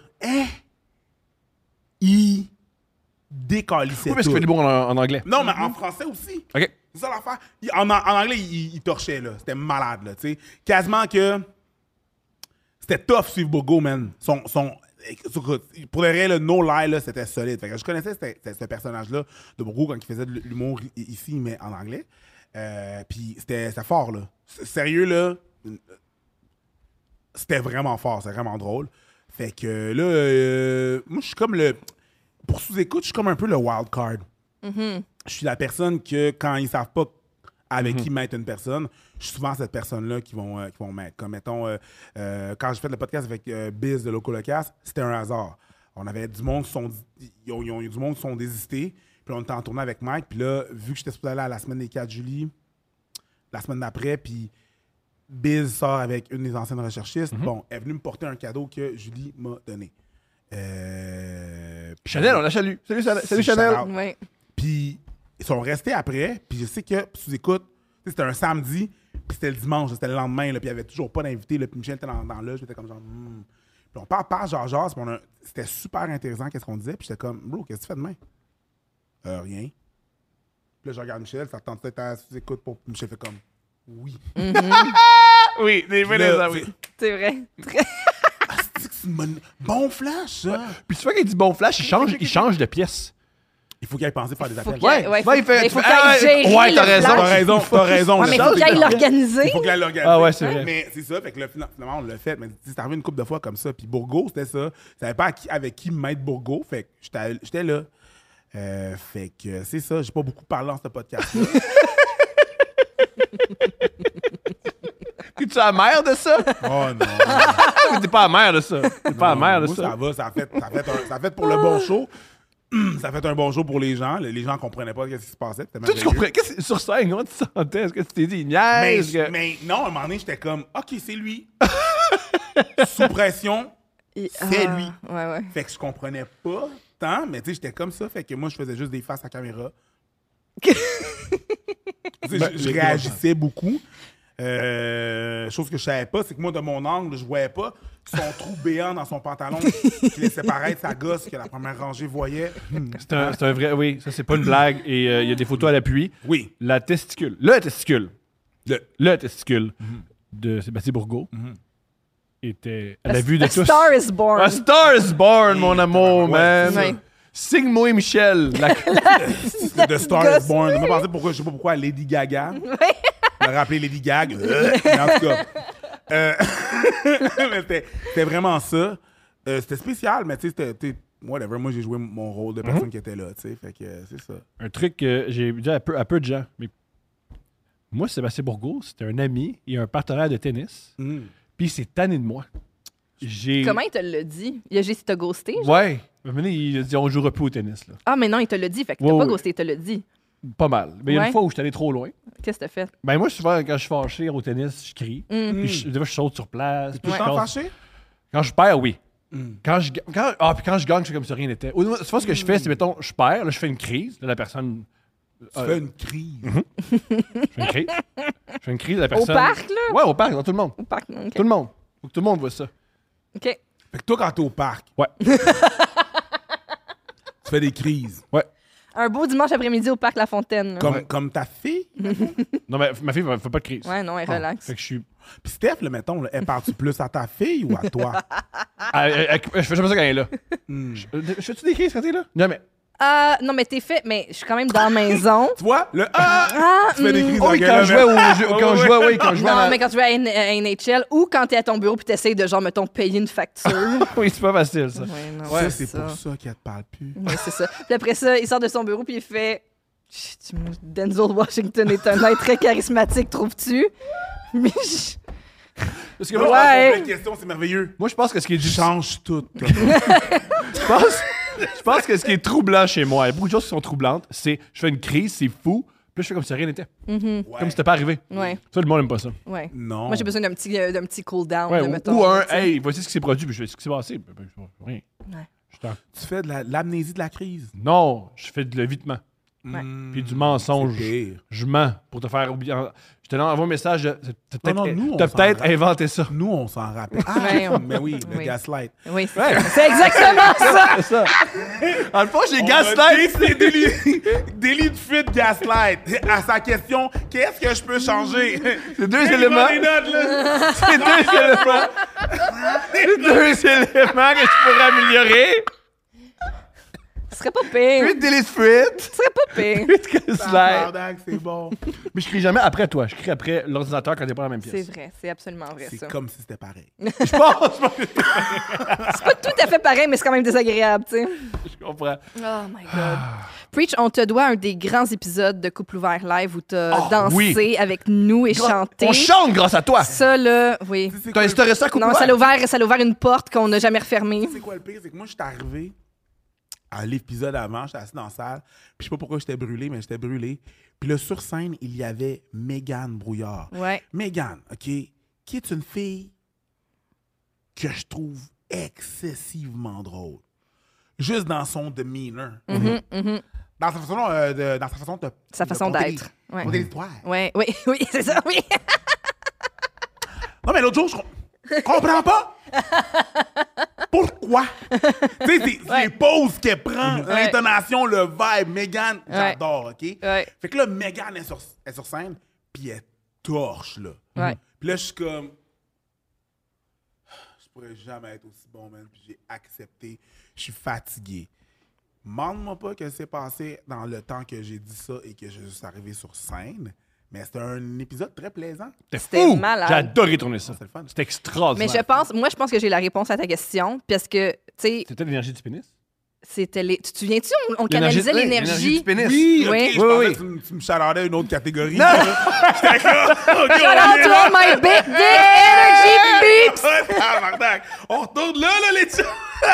Il décalissait Oui, parce qu'il fait du bon en anglais. Non, mais en français aussi. OK. C'est ça l'affaire. En anglais, il torchait, là. C'était malade, là, tu sais. Quasiment que... C'était tough suivre Bourgo, man. Pour le vrai, le no lie, là, c'était solide. Fait que je connaissais ce personnage-là de Bourgo quand il faisait de l'humour ici, mais en anglais. Puis c'était fort, là. Sérieux, là, c'était vraiment fort, c'était vraiment drôle. Fait que là, moi, je suis comme le... Pour sous-écoute, je suis comme un peu le wild card. Je suis la personne que, quand ils savent pas avec qui mettre une personne, je suis souvent cette personne-là qui vont mettre. Comme, mettons, quand j'ai fait le podcast avec Biz de Loco Locas, c'était un hasard. On avait du monde ils ont eu du monde qui sont désistés. Puis là, on était en tournée avec Mike. Puis là, vu que j'étais supposé aller à la semaine des 4 juillet, la semaine d'après, puis Biz sort avec une des anciennes recherchistes, bon, elle est venue me porter un cadeau que Julie m'a donné. Chanel, on la salue. Salut Chanel. Ouais. Puis ils sont restés après, puis je sais que, sous-écoute, c'était un samedi, puis c'était le dimanche, c'était le lendemain, là, puis il n'y avait toujours pas d'invité, puis Michel était dans l'âge, j'étais comme genre, Puis on parle genre, c'était super intéressant qu'est-ce qu'on disait, puis j'étais comme, bro, qu'est-ce que tu fais demain? Rien. Puis là, je regarde Michel, ça tente peut-être à sous-écoute pour Michel fait comme, oui. Oui, des Là, oui. C'est vrai. c'est une bon flash, ça. Puis tu vois qu'il dit bon flash, il change de pièce. Il faut qu'il aille penser faire des appels. Il faut qu'il aille gérer ouais, t'as le raison. flash. T'as raison. Ouais, mais il faut qu'il aille l'organiser. Il faut qu'il aille l'organiser. Ah ouais, c'est vrai. Mais c'est ça, fait que là, finalement, on l'a fait. Mais c'est arrivé une couple de fois comme ça. Puis Bourgo, c'était ça. Je savais pas avec qui mettre Bourgo. Fait que j'étais là. Fait que c'est ça. J'ai pas beaucoup parlé dans ce podcast-là. Es-tu amer de ça? Oh non. Mais t'es pas amer de ça. T'es pas amer de Moi, ça. ça va. Ça a fait pour le bon show. Ça a fait un bon show pour les gens. Les gens comprenaient pas ce qui se passait. Toi, tu comprends? Sur scène, comment tu te sentais? Est-ce que tu t'es dit, niaise? Mais non, à un moment donné, j'étais comme, OK, c'est lui. Sous pression, c'est lui. Ouais. Fait que je comprenais pas tant, mais tu sais, j'étais comme ça. Fait que moi, je faisais juste des faces à caméra. Je réagissais beaucoup. Chose que je savais pas, c'est que moi, de mon angle, je voyais pas son trou béant dans son pantalon qui laissait paraître sa gosse que la première rangée voyait. C'est un vrai... Oui, ça, c'est pas une blague. Et il y a des photos à l'appui. Oui. Le testicule de Sébastien Bourgo était à la vue de A tous. Star is Born. A Star is Born, mon amour, ouais, man. Ouais. Signe-moi, Michel. The Star is Born. Je me pensais je sais pas pourquoi Lady Gaga. Je me rappelais Lady Gaga. Mais en tout cas. Mais c'était vraiment ça. C'était spécial, mais tu sais, whatever. Moi, j'ai joué mon rôle de personne qui était là, tu sais. Fait que c'est ça. Un truc que j'ai dit à peu de gens. Mais moi, Sébastien Bourgo, c'était un ami et un partenaire de tennis. Puis il s'est tanné de moi. Comment il te l'a dit? Il a juste t'a ghosté? Genre? Ouais. Maintenant, il a dit on jouera plus au tennis. Là. Ah, mais non, il te l'a dit. Fait que t'as pas ghosté, il te l'a dit. Pas mal. Mais il y a Ouais. une fois où je suis allé trop loin. Qu'est-ce que t'as fait? Ben moi, souvent, quand je suis fâché au tennis, je crie. Puis des fois, je saute sur place. Puis Tout je le temps casse. fâché? Quand je perds, oui. Puis quand je gagne, je fais comme si rien n'était. C'est pas ce que je fais, c'est, mettons, je perds, là, je fais une crise. Là, la personne... Tu fais une crise. Je fais une crise, la personne... Au parc, là? Ouais, au parc, dans tout le monde. Au parc, OK. Tout le monde. Faut que tout le monde voit ça. OK. Fait que toi, quand t'es au parc, Ouais. tu fais des crises. Ouais. Un beau dimanche après-midi au parc La Fontaine. là. Comme ta fille. Non, mais ma fille ne fait pas de crise. Ouais, non, elle relaxe. Fait que je suis... Puis Steph, là, mettons, là, elle parle-tu plus à ta fille ou à toi? Je fais jamais ça quand elle est là. Je fais-tu des crises quand t'es là? Non, mais... Non, mais t'es fait, mais je suis quand même dans la maison. Tu vois? Tu fais des crises Oh, oui, dans quand la je gueule, jouais quand je jouais Non, à... mais quand tu vas à NHL ou quand t'es à ton bureau puis t'essayes de, genre, mettons, payer une facture. Oui, c'est pas facile, ça. Ouais, non, Ça, c'est pour ça qu'elle te parle plus. Ouais, c'est ça. Puis après ça, il sort de son bureau puis il fait Denzel Washington est un être très charismatique, trouves-tu? Mais Parce que Non, moi, Ouais. la question, c'est merveilleux. moi, je pense que ce qui est Tu changes tout. je pense que ce qui est troublant chez moi, il y a beaucoup de choses qui sont troublantes, c'est je fais une crise, c'est fou, puis là, je fais comme si rien n'était. Ouais. Comme si c'était pas arrivé. ouais, Ça, le monde n'aime pas ça. ouais. Non. Moi, j'ai besoin d'un petit cool-down, Ouais, mettons. ou un, tu sais. hey, voici ce qui s'est produit, puis je fais ce qui s'est passé. Rien. Ouais. Je t'en- Tu fais de l'amnésie de la crise. Non, je fais de l'évitement. Ouais. Puis du mensonge. C'est pire. Je mens pour te faire oublier. Je te envoie un message. T'as peut-être, Non, nous, on t'as s'en peut-être rappelle. inventé ça. Nous, on s'en rappelle. Ah, Ouais, mais oui, le oui. gaslight. Oui, c'est Ouais. c'est exactement ça! C'est ça. Dans le fond, j'ai On gaslight. a dit, c'est délit de fuite gaslight. À sa question, qu'est-ce que je peux changer? C'est deux éléments. Les notes, là. C'est deux éléments. C'est deux éléments que je pourrais améliorer. Ce serait pas pire. 8 délits de fuite. Ce serait pas pire. 8 gaslight. Tabarnak, c'est bon. Mais je crie jamais après toi. Je crie après l'ordinateur quand t'es pas dans la même C'est pièce. vrai, c'est absolument vrai, C'est ça. comme si c'était pareil. Je pense. C'est pas tout à fait pareil, mais c'est quand même désagréable, tu sais. Je comprends. Oh my God. Preach, on te doit un des grands épisodes de Couple ouvert live où t'as Oh, dansé oui. avec nous et chanté. On chante grâce à toi. Ça, là, oui. C'est T'as quoi, instauré ça à couple Non, ouvert? ça l'a ouvert une porte qu'on n'a jamais refermée. c'est quoi le pire? C'est que moi, je suis arrivé à l'épisode avant, j'étais assis dans la salle, puis je sais pas pourquoi j'étais brûlé, mais j'étais brûlé. Puis là, sur scène, il y avait Mégane Brouillard. Ouais. Mégane, OK, qui est une fille que je trouve excessivement drôle. Juste dans son demeanor. Dans sa façon, de Sa façon compter d'être. les- Ouais. compter l'histoire. Ouais, oui, oui, c'est ça, oui. Non, mais l'autre jour, je comprends pas. Pourquoi? Tu sais, c'est les pauses qu'elle prend, l'intonation, le vibe. Mégane, j'adore, OK? Ouais. Fait que là, Mégane est sur scène, puis elle torche, là. Ouais. Puis là, je suis comme... Je pourrais jamais être aussi bon, man. Puis j'ai accepté. Je suis fatigué. Demande-moi pas ce qui s'est passé dans le temps que j'ai dit ça et que je suis arrivé sur scène. Mais c'était un épisode très plaisant. C'était Fou! malade. J'ai adoré tourner ça. C'était le fun. C'était extraordinaire. Mais moi, je pense que j'ai la réponse à ta question, parce que, tu sais, C'était l'énergie du pénis? c'était les... Tu te souviens-tu, on canalisait l'énergie. du pénis. Oui, Oui. ok, je Oui, pensais oui. que tu me chalaudais une autre catégorie. Non. J'étais comme... OK, Shout out to all my big dick energy beeps! Tabarnak. On retourne là, les chats.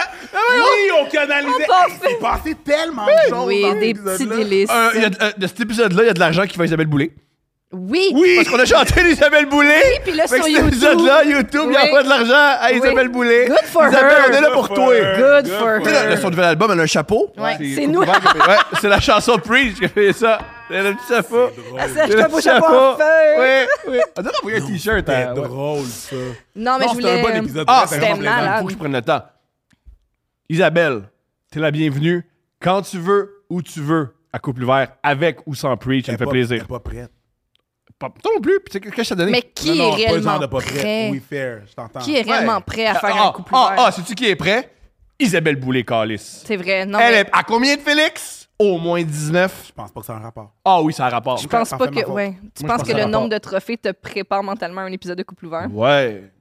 Oui, on canalisait. On Hey, c'est passé tellement de choses Oui, dans des cet petits épisode-là. délices. De cet épisode-là, il y a de l'argent qui va à Isabelle Boulay. Oui. Oui. Parce qu'on a chanté l'Isabelle Boulay. Puis là, Fait sur que cet YouTube. épisode-là, YouTube, il Oui. envoie de l'argent à Oui. Isabelle Boulay. Good for Isabelle, her. on est là pour Good toi. for her. Good Good for for Tu sais, her. dans son nouvel album, elle a un chapeau. Ouais, c'est nous. Ouais, c'est la chanson Preach qui a fait ça. Elle a le petit chapeau. C'est un beau chapeau en feu. Oui, oui. On devrait envoyer un t-shirt. C'était à- ouais. drôle, ça. Non, mais Non, je c'était un voulais... bon épisode. Ah, C'était c'était vraiment plaisant. malade. Faut que je prenne le temps. Isabelle, t'es la bienvenue quand tu veux, où tu veux, à Couple Ouvert, avec ou sans Preach. Ça me fait plaisir. Elle est pas prête. Pas toi non plus. Puis tu sais, qu'est-ce que je t'ai donné? Mais qui Non, non, est pas le genre réellement de pas prêt? Oui, fair, je t'entends. Qui est réellement Ouais. prêt à faire un couple ouvert? sais-tu qui est prêt? Isabelle Boulay-Calis. C'est vrai. Non, Elle mais est à combien de Félix? Au moins 19. Je pense pas que ça a un rapport. Ah oui, ça a rapport. je pense pas parfait, ma que... faute. Ouais. Tu Moi, je penses pense que que le ça nombre rapporte. de trophées te prépare mentalement à un épisode de couple ouvert? Ouais.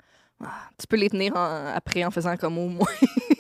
Tu peux les tenir après en faisant comme au moins.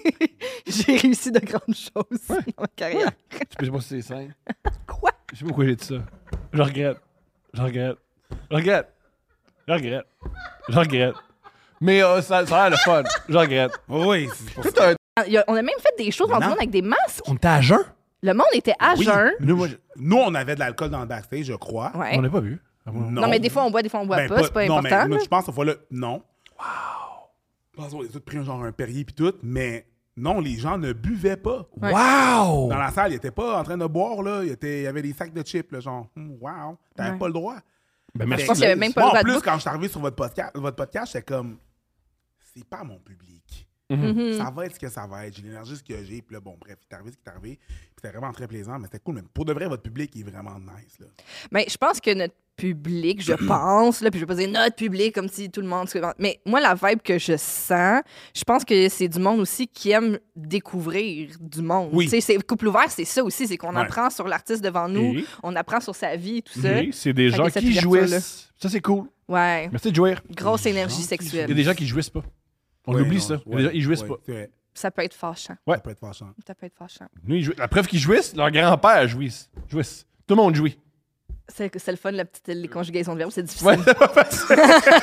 J'ai réussi de grandes choses dans ma carrière. Je sais pas si c'est simple. Quoi? Je sais pas pourquoi j'ai dit ça. Je regrette. Je regrette. Je regrette. Je regrette. Je regrette. Mais ça a l'air le fun. Je regrette. Oui, c'est pour ça. Tout un... On a même fait des choses dans le monde avec des masques. On était à jeun? Le monde était à Oui. jeun. Nous, on avait de l'alcool dans le backstage, je crois. Ouais. On n'a pas bu. Non, mais des fois, on boit, des fois, on boit Ben, pas. C'est pas non, important. mais là. je pense qu'il faut le... Non. Wow. Je pense qu'on a tous pris un Perrier puis tout, mais non, les gens ne buvaient pas. Ouais. Wow! Dans la salle, ils n'étaient pas en train de boire, là. Il y avait des sacs de chips, là, genre, wow, t'avais Ouais. pas le droit. Ben, merci. Je pense qu'il y avait même pas Moi, le droit en de plus, bouffe. quand je suis arrivé sur votre podcast, j'étais comme, c'est pas mon public. Mhm. Ça va être ce que ça va être. J'ai l'énergie, ce que j'ai. Puis là, bon, bref, il est arrivé ce qui est arrivé. Puis c'était vraiment très plaisant, mais c'était cool. Mais pour de vrai, votre public est vraiment nice, là. Mais je pense que notre public, je pense, là, puis je vais pas dire notre public comme si tout le monde... Mais moi, la vibe que je sens, je pense que c'est du monde aussi qui aime découvrir du monde. Oui. Tu sais, c'est couple ouvert, c'est ça aussi, c'est qu'on Ouais. apprend sur l'artiste devant nous, Oui. on apprend sur sa vie et tout ça. Oui, c'est des Fait gens que cette qui ouverture-là. jouissent. Ça, c'est cool. Ouais. Merci de jouir. Grosse énergie Il y a sexuelle. des gens qui jouissent pas. On Ouais, oublie non, ça. Il y a ouais, des gens qui jouissent ouais, pas. c'est vrai. Ça peut être fâchant. Ça peut être fâchant. Ça peut être fâchant. Lui, la preuve qu'ils jouissent, leur grand-père jouisse. Tout le monde jouit. C'est le fun, les conjugaisons de verbes, c'est difficile. Ouais, c'est pas facile.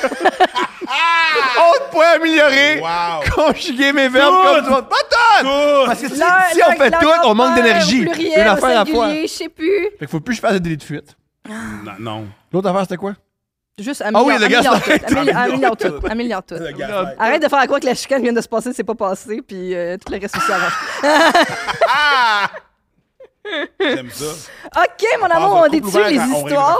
Autre point amélioré. Wow. Conjuguer mes verbes comme toi. Pas toutes! Parce que si on fait tout, on manque d'énergie. Une affaire à la fois. Je sais plus. Fait qu'il faut plus que je fasse de délit de fuite. Non. L'autre affaire, c'était quoi? Juste le gaslight. améliore tout. Le gaslight. Arrête de faire croire que la chicane vient de se passer, c'est pas passé, puis tout le reste aussi avance. J'aime ça. OK, mon amour, on détruit les histoires.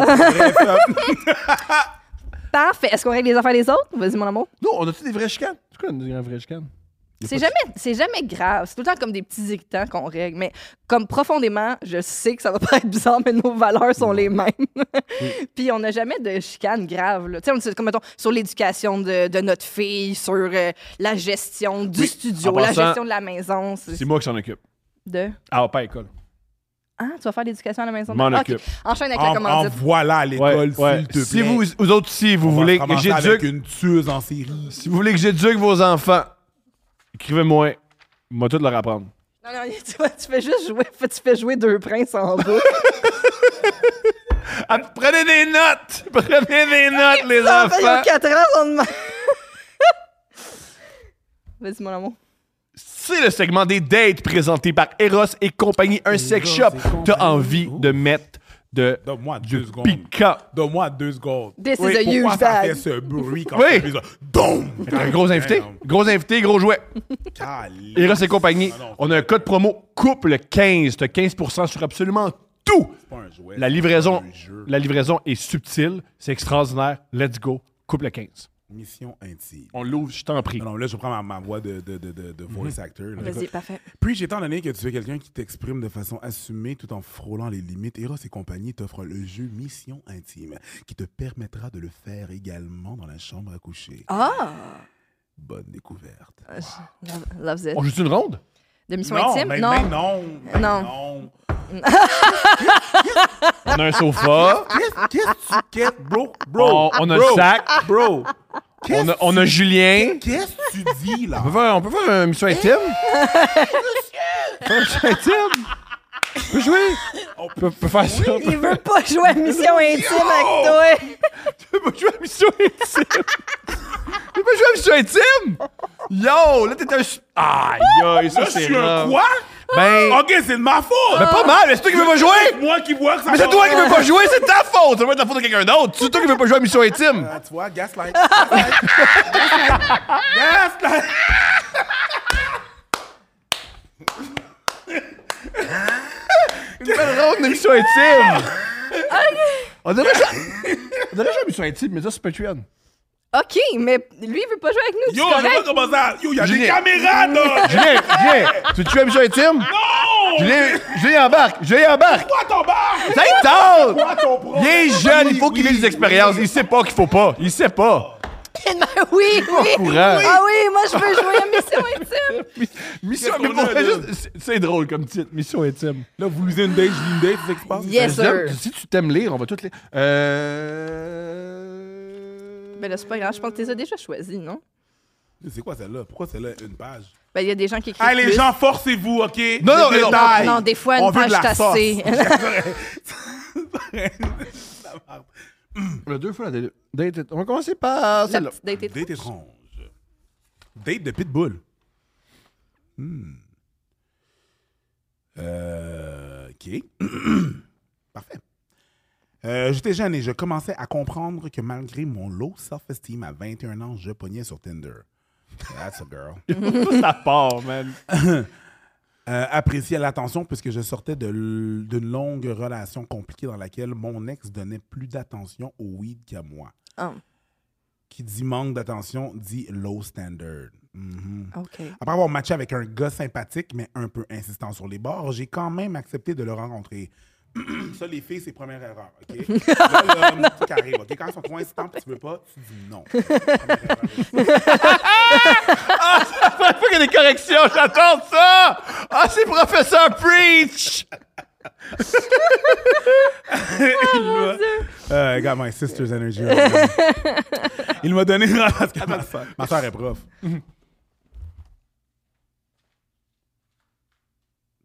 Parfait. Est-ce qu'on règle les affaires des autres? Vas-y, mon amour. Non, on a-tu des vraies chicanes? C'est quoi une vraie chicane? C'est jamais grave. C'est tout le temps comme des petits irritants qu'on règle. Mais comme profondément, je sais que ça va paraître bizarre, mais nos valeurs sont les mêmes. Puis on n'a jamais de chicane grave. Tu sais, on comme mettons, sur l'éducation de notre fille, sur la gestion du studio, En la passant, gestion de la maison. C'est moi qui s'en occupe. De? Ah, pas à l'école. Ah, tu vas faire l'éducation à la maison? M'en OK. occupe. Enchaîne avec la commandite. Envoie-la à l'école, s'il te plaît. Si vous autres, si vous voulez que avec j'éduque... une tueuse en série. Si vous voulez que j'éduque vos enfants, écrivez-moi. Moi, tout leur apprendre. Non, tu fais juste jouer. Tu fais jouer deux princes en bas. Prenez des notes! Prenez des notes, les Ça fait enfants! 4 ans, on demande. Vas-y, mon amour. C'est le segment des dates présenté par Eros et compagnie, un sex shop. T'as envie de mettre Donne-moi 2 secondes. piquant. Donne-moi 2 secondes. This is a huge Pourquoi ça bag. fait ce bruit quand Oui. tu fais ça? Dom! Un gros invité. Gros invité, gros jouet. Calice. Eros et compagnie, non. on a un code promo couple 15. T'as 15% sur absolument tout. C'est pas un jouet. La c'est livraison, un jeu. la livraison est subtile. C'est extraordinaire. Let's go. Couple 15. Mission intime. On l'ouvre, je t'en prie. Non, là, je prends ma voix de voice actor. là. Vas-y, parfait. Puis, étant donné que tu es quelqu'un qui t'exprime de façon assumée tout en frôlant les limites, Eros et compagnie t'offre le jeu Mission Intime qui te permettra de le faire également dans la chambre à coucher. Ah! Bonne découverte. Loves it. On joue une ronde? De mission Non, intime? mais Non. non. Non. On a un sofa. Qu'est-ce bro? On a un sac. Bro. On a Julien. Qu'est-ce que tu dis, là? On peut faire une mission intime? Faire une mission intime? On peut jouer? On peut faire ça. Il veut pas jouer à mission intime avec toi. Tu veux pas jouer à mission intime? Tu veux pas jouer à mission intime? Yo, là, t'es un... Aïe, ça, Là, je c'est suis un rough. quoi? Ben... OK, c'est de ma faute. Mais pas mal, mais c'est toi qui veux pas jouer! C'est moi qui vois que ça Mais c'est va toi qui mal. veux pas jouer, c'est ta faute! Ça va être la faute de quelqu'un d'autre! C'est toi qui veux pas jouer à mission intime! Tu vois, gaslight. Gaslight. Une belle ronde d'émission intime! On devrait jouer à mission intime, mais ça, c'est Patreon. OK, mais lui, il veut pas jouer avec nous. Yo, c'est je vois correct? comment ça. Yo, il y a des Julien. caméras, là. Julien, tu veux jouer à mission intime? Non! Julien embarque! Toi, ton bar! Ça y tente! Toi, ton pro. Il est jeune, il faut qu'il ait des expériences. Il sait pas qu'il faut pas. Il sait pas. Oui. Courant. Ah oui, moi, je veux jouer à mission intime. Mission, Qu'est-ce mais qu'on a, pour- là? juste- c'est drôle comme titre, mission intime. Là, vous lisez une date, je lis une date, c'est ça qui se passe? Yes, sir. Si tu t'aimes lire, on va tout lire. Ben là, c'est pas grave. Je pense que tu les as déjà choisis, non? C'est quoi celle-là? Pourquoi celle-là une page? Ben, il y a des gens qui écrivent Hey, les plus. gens, forcez-vous, OK? Non, Les non, détails. Non, des fois, On une veut de page la sauce. tassée. On a 2 fois la date. On va commencer par La celle-là. petite date Date étrange. étrange. Date de Pitbull. OK. Parfait. J'étais jeune et je commençais à comprendre que malgré mon low self-esteem à 21 ans, je pognais sur Tinder. That's a girl. Ça part, man. Appréciais l'attention puisque je sortais d'une longue relation compliquée dans laquelle mon ex donnait plus d'attention au weed qu'à moi. Oh, Qui dit manque d'attention dit low standard. Mhm. OK. Après avoir matché avec un gars sympathique, mais un peu insistant sur les bords, j'ai quand même accepté de le rencontrer. Ça, les filles, c'est première erreur, OK? Là, l'homme, tout qui arrive, OK? Quand ils sont trop insistants et tu veux pas, tu dis non. Faut qu'il y ait des corrections, j'attends ça! Ah, c'est professeur Preach! I got my sister's energy. Il m'a donné... Parce que ma soeur est prof.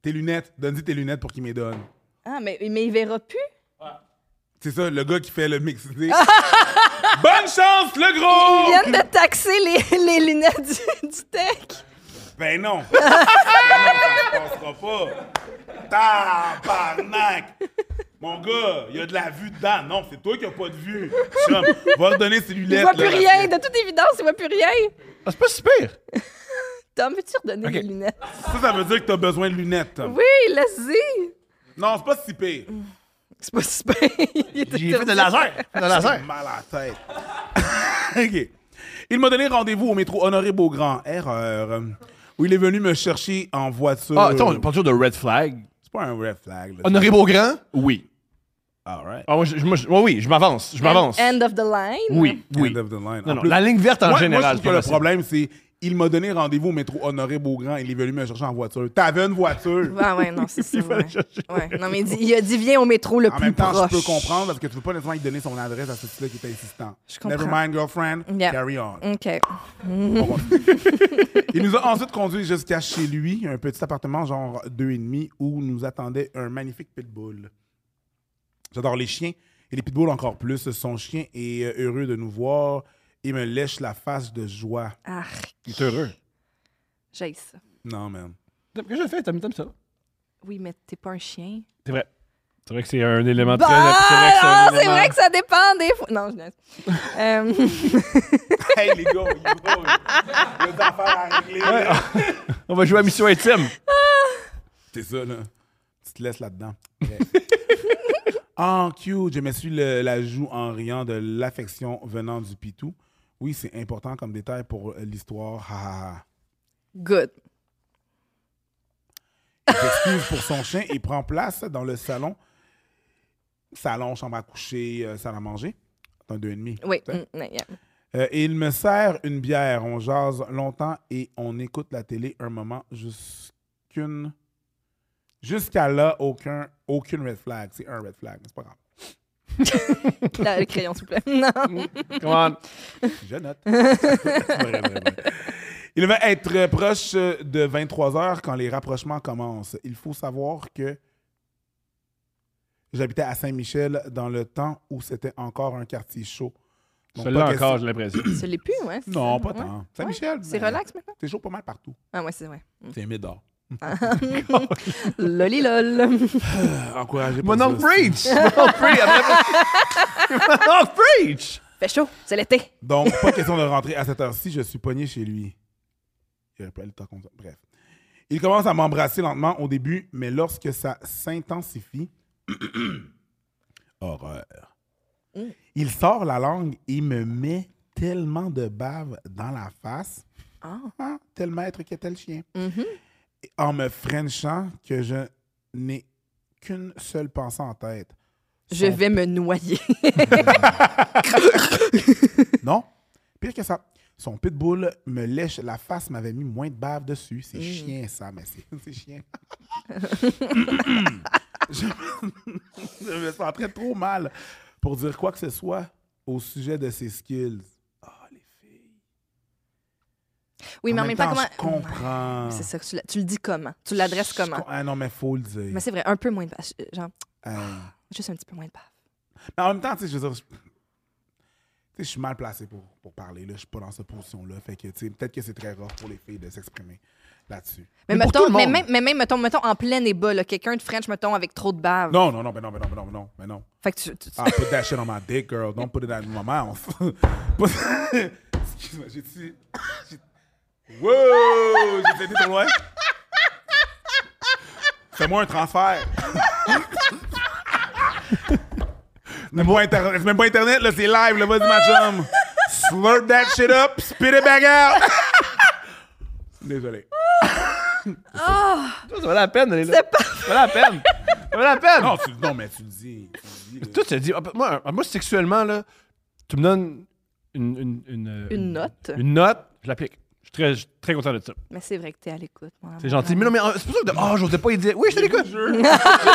Tes lunettes. Donne-y tes lunettes pour qu'il me donne. Ah, mais il verra plus? C'est ça, le gars qui fait le mix. Bonne chance, le gros! Ils viennent de taxer les lunettes du tech. Ben non. Ben non, ça ne passera pas. Tabarnak! Mon gars, il y a de la vue dedans. Non, c'est toi qui n'as pas de vue. Chum, va redonner ses lunettes. Il voit plus là, rien. De toute évidence, il voit plus rien. Ah, c'est pas si pire. Tom, veux-tu redonner les lunettes? Ça veut dire que tu as besoin de lunettes, Tom. Oui, laisse-y. Non, c'est pas si pire. C'est pas super. J'ai fait de laser. J'ai mal à la tête. OK. Il m'a donné rendez-vous au métro Honoré-Beaugrand. Erreur. Où il est venu me chercher en voiture. Ah, attends, on parle toujours de red flag. C'est pas un red flag. Là. Honoré Beaugrand? Oui. All right. Ah, oui, je m'avance. End of the line? Oui. End of the line. Non, En non, plus, la ligne verte en moi, général. je trouve que le problème, c'est il m'a donné rendez-vous au métro Honoré-Beaugrand. Il est venu me chercher en voiture. T'avais une voiture. Ah ouais, non, c'est ça. Ouais. Non, mais il a dit viens au métro le En plus même temps, proche. je peux comprendre parce que tu veux pas nécessairement lui donner son adresse à ce type-là qui est insistant. Je comprends. Never mind, girlfriend. Yeah. Carry on. OK. Il nous a ensuite conduit jusqu'à chez lui, un petit appartement genre 2,5 où nous attendait un magnifique pitbull. J'adore les chiens et les pitbulls encore plus. Son chien est heureux de nous voir et me lèche la face de joie. Arc. Il est heureux. J'ai ça. Non, man. Qu'est-ce que j'ai fait? T'aimes ça? Oui, mais t'es pas un chien. C'est vrai. C'est vrai que c'est un élément Bah, très... c'est vrai que ça dépend des fois. Non, je laisse. Hey, les gars, il y a des affaires à régler. là. On va jouer à Mission Intime. C'est ça, là. Tu te laisses là-dedans. Ah, cute. Je me suis la joue en riant de l'affection venant du pitou. Oui, c'est important comme détail pour l'histoire. Ha, ha, ha. Good. Il s'excuse pour son chien et prend place dans le salon. Salon, chambre à coucher, salle à manger. C'est un 2,5. Oui. tu sais. Yeah. Et il me sert une bière. On jase longtemps et on écoute la télé un moment jusqu'à là, aucune red flag. C'est un red flag, mais c'est pas grave. Là, le crayon, s'il vous plaît. Non. Come on. Je note. Vrai. Il va être proche de 23h quand les rapprochements commencent. Il faut savoir que j'habitais à Saint-Michel dans le temps où c'était encore un quartier chaud. Donc, Celui-là pas encore, question- j'ai l'impression. Ça l'est plus, ouais. c'est Non, ça? pas Ouais. tant. Saint-Michel. C'est ben, relax maintenant? C'est chaud pas mal partout. Ah, ouais, c'est vrai. C'est humide dehors. Lolilol. Encouragez pas Mon ça. oncle Preach! Mon oncle Preach! Mon oncle Preach! Fait chaud, c'est l'été. Donc, pas question de rentrer à cette heure-ci, je suis pogné chez lui. Il aurait pas le temps comme ça. Bref. Il commence à m'embrasser lentement au début, mais lorsque ça s'intensifie, horreur. Il sort la langue et me met tellement de bave dans la face. Ah, tel maître que tel chien. En me frenchant que je n'ai qu'une seule pensée en tête. Je vais me noyer. Non, pire que ça. Son pitbull me lèche la face, m'avait mis moins de bave dessus. C'est chien, ça, mais c'est chien. je me sentais trop mal pour dire quoi que ce soit au sujet de ses skills. Ah, les filles. Oui, mais en même temps, comment. je comprends. C'est ça, tu le dis comment? Tu l'adresses comment? Ah non, mais faut le dire. Mais c'est vrai, un peu moins de bave. Genre, Hey. juste un petit peu moins de bave. Mais en même temps, tu sais, je veux dire, je suis mal placé pour parler. Là. Je suis pas dans cette position-là. Fait que, tu sais, peut-être que c'est très rare pour les filles de s'exprimer là-dessus. Mais pour mettons, tout le monde. mais même, mettons, en plein ébat, là, quelqu'un de French, mettons, avec trop de bave. Non. Fait que tu Ah, put that shit on my dick, girl. Don't put it in my mouth. Excuse-moi, j'ai-tu... Wow! J'ai été trop loin? Fais-moi un transfert. C'est même pas Internet, là, c'est live, là, vas-y, ma chum. Slurp that shit up, spit it back out. Désolé. Ça valait la peine d'aller là. Ça valait la peine. Ça valait la peine. Non, mais tu le dis. Là. Toi, tu te dis, moi, sexuellement, là, tu me donnes Une note. Une note, je l'applique. Je suis très content de ça. Mais c'est vrai que t'es à l'écoute. mon C'est amour. gentil. Mais non, mais c'est pour ça que j'osais pas y dire. Oui, je te l'écoute.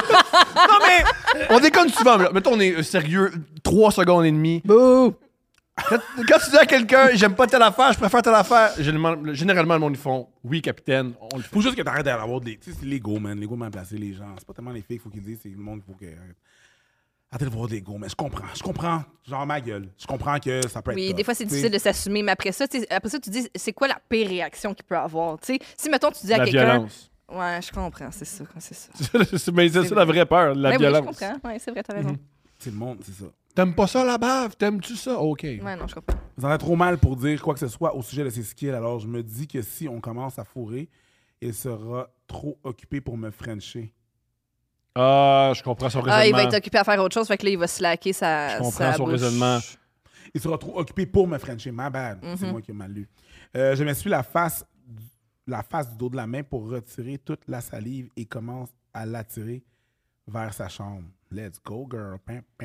Non, mais on déconne souvent. Mais là, mettons, on est sérieux 3 secondes et demie. Bouh! Quand tu dis à quelqu'un, j'aime pas telle affaire, je préfère telle affaire, généralement, le monde, ils font, oui, capitaine, on le fait. Faut juste que t'arrêtes d'avoir des. Tu sais, c'est l'ego, man. L'ego mal placé, les gens. C'est pas tellement les filles qu'il faut qu'ils disent, c'est le monde qu'il faut que. Arrêtez de voir de l'ego, mais je comprends. Genre ma gueule. Je comprends que ça peut être. Oui, tough, des fois, c'est tu sais. difficile de s'assumer, mais après ça, tu dis, c'est quoi la pire réaction qu'il peut avoir? Tu sais, si, mettons, tu dis à La quelqu'un. violence. Ouais, je comprends, c'est ça. Mais c'est ça la vraie peur, la Oui, violence. je comprends. Ouais, c'est vrai, t'as raison. C'est le monde, c'est ça. T'aimes pas ça, la bave? T'aimes-tu ça? OK. Ouais, non, je comprends. Vous en avez trop mal pour dire quoi que ce soit au sujet de ses skills, alors je me dis que si on commence à fourrer, il sera trop occupé pour me frencher. Ah, je comprends son raisonnement. Ah, il va être occupé à faire autre chose, fait que là, il va slacker sa. Je comprends sa son bouche. raisonnement. Il sera trop occupé pour me frencher. My bad. C'est moi qui ai mal lu. Je m'essuie la face du dos de la main pour retirer toute la salive et commence à l'attirer vers sa chambre. Let's go, girl.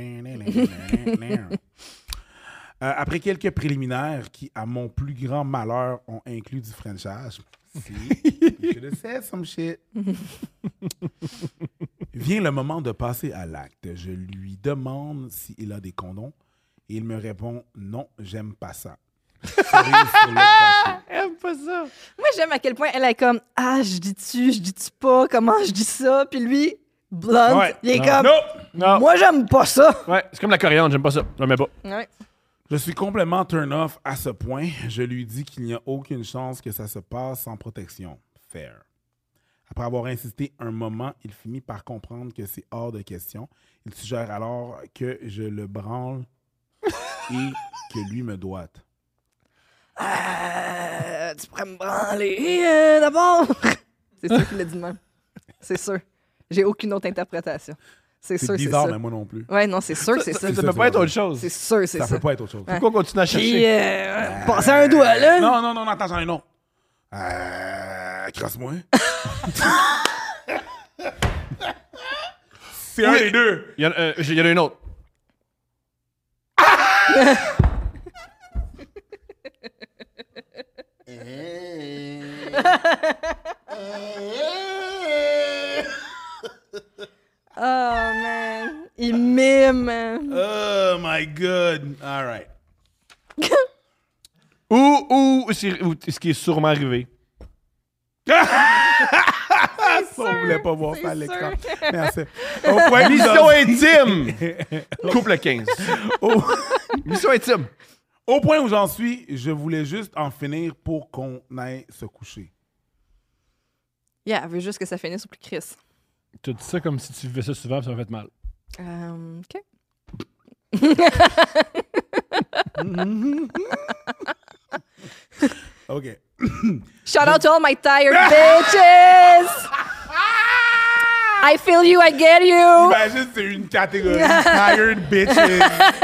Après quelques préliminaires qui, à mon plus grand malheur, ont inclus du frenchage. Si, you should have said some shit. Vient le moment de passer à l'acte. Je lui demande s'il a des condoms et il me répond non, j'aime pas ça. Cerise sur le gâteau. J'aime pas ça. Moi, j'aime à quel point elle est comme ah, je dis-tu pas, comment je dis ça, puis lui, blunt, Ouais. il est Non. comme Non. moi, j'aime pas ça. Ouais, c'est comme la coriandre, j'aime pas ça. Je la mets pas. Ouais. Je suis complètement turn-off à ce point. Je lui dis qu'il n'y a aucune chance que ça se passe sans protection. Fair. Après avoir insisté un moment, il finit par comprendre que c'est hors de question. Il suggère alors que je le branle et que lui me doite. Tu pourrais me branler d'abord. C'est sûr qu'il l'a dit de même. C'est sûr. J'ai aucune autre interprétation. C'est sûr, C'est c'est bizarre, ça. mais moi non plus. Ouais, non, c'est sûr que c'est ça. Ça peut pas être autre chose. C'est sûr, c'est Ça ça. peut pas être autre chose. Ouais. Pourquoi continuer à chercher? Puis, passer un doigt, là. Non, attends, j'en ai non. Crosse-moi. C'est un des deux. Il y en a une autre. Oh, man. Il mime. Oh my God. All right. Ou ce qui est sûrement arrivé. On voulait pas voir ça à l'écran. sûr. Merci. Au point Mission intime! Couple 15. Mission intime. Au point où j'en suis, je voulais juste en finir pour qu'on aille se coucher. Yeah, elle veut juste que ça finisse au plus Chris. Tu dis ça comme si tu vivais ça souvent, ça m'a fait mal. OK. OK. Shout out to all my tired bitches! I feel you, I get you! Imagine, c'est une catégorie tired bitches.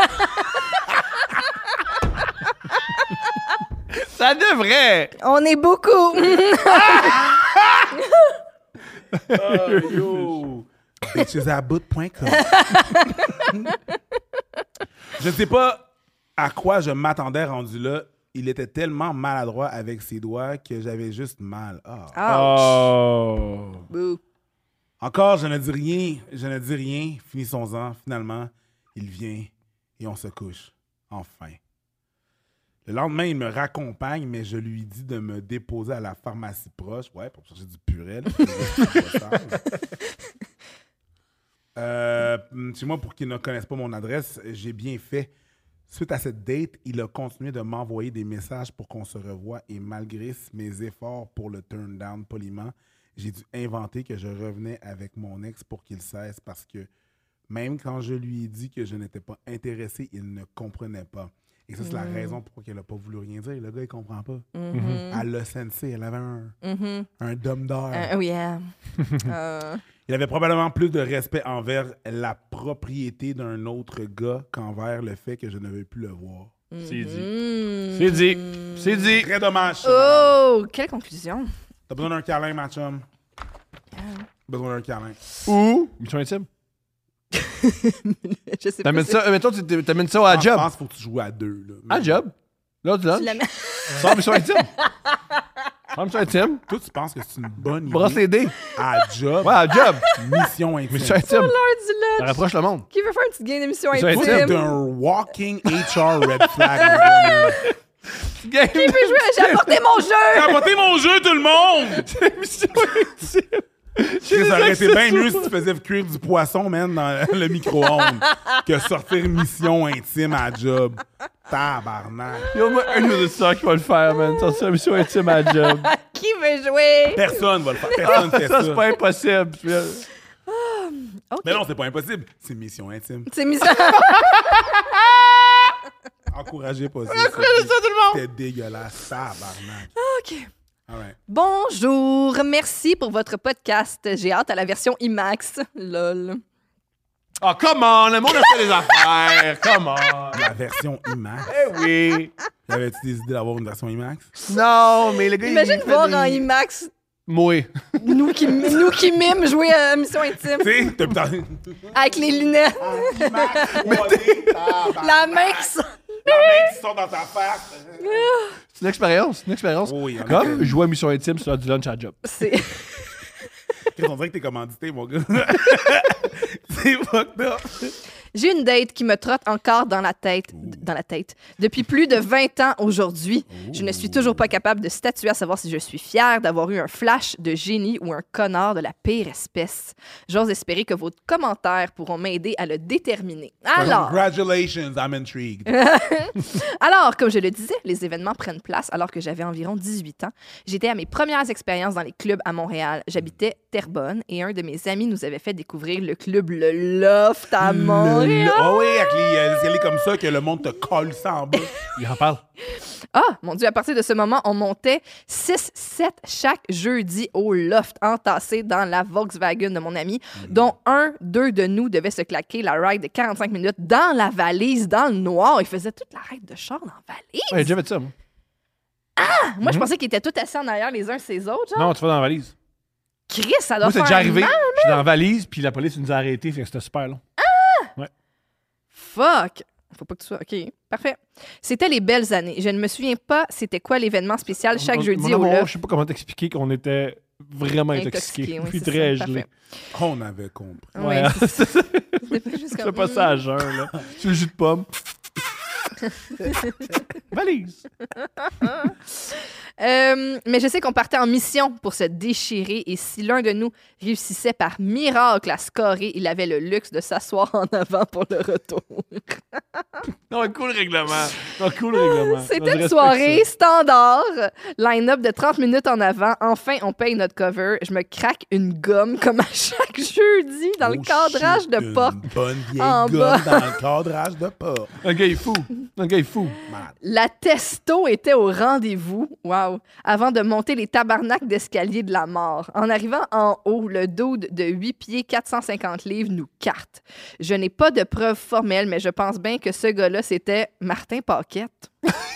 Ça devrait! On est beaucoup! Oh, yo. Bitchesabout.com. Je sais pas à quoi je m'attendais rendu là. Il était tellement maladroit avec ses doigts que j'avais juste mal. Ah. Oh! Boo. Encore, je ne dis rien. Finissons-en. Finalement, il vient et on se couche. Enfin. Le lendemain, il me raccompagne, mais je lui dis de me déposer à la pharmacie proche. Ouais, pour chercher du Purel. Chez moi, pour qu'ils ne connaissent pas mon adresse, j'ai bien fait. Suite à cette date, il a continué de m'envoyer des messages pour qu'on se revoie et malgré mes efforts pour le turn down poliment, j'ai dû inventer que je revenais avec mon ex pour qu'il cesse parce que même quand je lui ai dit que je n'étais pas intéressé, il ne comprenait pas. Et ça, c'est la raison pourquoi elle n'a pas voulu rien dire. Le gars, il comprend pas. Elle l'a sensé. Elle avait un dôme d'or. Oh yeah. Il avait probablement plus de respect envers la propriété d'un autre gars qu'envers le fait que je ne veux plus le voir. C'est dit. C'est dit. C'est dit. Très dommage. Oh, quelle conclusion. T'as besoin d'un câlin, ma chum. Besoin d'un câlin. Ou, mission intime. Je sais pas. T'amènes ça, mettons, t'amènes ça à Je job. pense qu'il faut que tu joues à deux. Là. À job. Là, tu Tu la mets- sors mission intime. Mission intime. Toi, tu penses que c'est une bonne idée? Brosse les dés. À job. Ouais, à job. Mission intime. Mission intime. L'heure du Ça lunch. rapproche le monde. Qui veut faire une petite game d'émission Mission intime? intime. T'es un walking HR red flag. mon gars, là. Game. Qui veut jouer? J'ai apporté mon jeu! T'as apporté mon jeu, tout le monde! Mission intime. Ça aurait été bien mieux si tu faisais cuire du poisson, man, dans le micro-ondes que sortir mission intime à job. Tabarnak. Il y a au moins un auditeur qui va le faire, man. Ça, c'est une mission intime à job. Qui veut jouer? Personne va le faire. Personne fait ça. Ça, c'est pas impossible. OK. Mais non, c'est pas impossible. C'est mission intime. C'est mis Encouragez pas ça. Encouragez ça, tout le monde. C'était dégueulasse. Tabarnak. OK. All right. Bonjour, merci pour votre podcast. J'ai hâte à la version IMAX. Lol. Oh, come on. Le monde a fait des affaires. Come on. La version IMAX. Eh oui. Avais-tu des idées d'avoir une version IMAX? Non, mais le gars, Imagine il fait voir des... en IMAX Moué. nous qui mime jouer à Mission Intime Tu sais, t'as putain. avec les lunettes. La main qui sort. La main qui sort dans ta face. C'est une expérience. Une expérience. Oui, il y en a Comme jouer à mission intime sur du lunch à job. C'est... On dirait que t'es commandité, mon gars. C'est fucked up. J'ai une date qui me trotte encore dans la tête depuis plus de 20 ans aujourd'hui. Je ne suis toujours pas capable de statuer à savoir si je suis fière d'avoir eu un flash de génie ou un connard de la pire espèce. J'ose espérer que vos commentaires pourront m'aider à le déterminer. Alors, Congratulations, I'm intrigued. Alors, comme je le disais, les événements prennent place alors que j'avais environ 18 ans. J'étais à mes premières expériences dans les clubs à Montréal. J'habitais Terrebonne et un de mes amis nous avait fait découvrir le club Le Loft à Montréal. Ah oui, avec les escaliers comme ça, que le monde te colle ça en bas. Il en parle. Ah, mon Dieu, à partir de ce moment, on montait 6-7 chaque jeudi au Loft, entassés dans la Volkswagen de mon ami, dont deux de nous devaient se claquer la ride de 45 minutes dans la valise, dans le noir. Il faisait toute la ride de char dans la valise. Ouais, j'ai déjà fait ça, moi. Moi, je pensais qu'ils étaient tous assis en arrière les uns ces autres, genre. Non, tu vas dans la valise. Chris, ça doit Moi, c'est faire déjà arrivé. mal. J'étais dans la valise, puis la police nous a arrêtés, fait que c'était super long. Fuck! Faut pas que tu sois... OK, parfait. C'était les belles années. Je ne me souviens pas c'était quoi l'événement spécial chaque jeudi au Loft. Je sais pas comment t'expliquer qu'on était vraiment intoxiqués. Oui, Puis c'est très ça, gelés. parfait. On avait compris. Ouais, Ouais. c'est ça. C'était pas juste Tu fais comme... pas ça à jeun, là. Sur le jus de pomme. Valise. Mais je sais qu'on partait en mission pour se déchirer et si l'un de nous réussissait par miracle à scorer, il avait le luxe de s'asseoir en avant pour le retour. Non, cool règlement. Non, cool règlement. Je C'était une respecte soirée ça. standard, line-up de 30 minutes en avant. Enfin, on paye notre cover. Je me craque une gomme comme à chaque jeudi dans le Oh, cadrage shit, de une porte. bonne vieille en gomme bas. dans le cadrage de porte. Un gars est fou. Un gars est fou. Malade. La testo était au rendez-vous, wow, avant de monter les tabarnaks d'escalier de la mort. En arrivant en haut, le dude de 8 pieds 450 livres nous carte. Je n'ai pas de preuves formelles, mais je pense bien que ce gars-là, c'était Martin Paquette.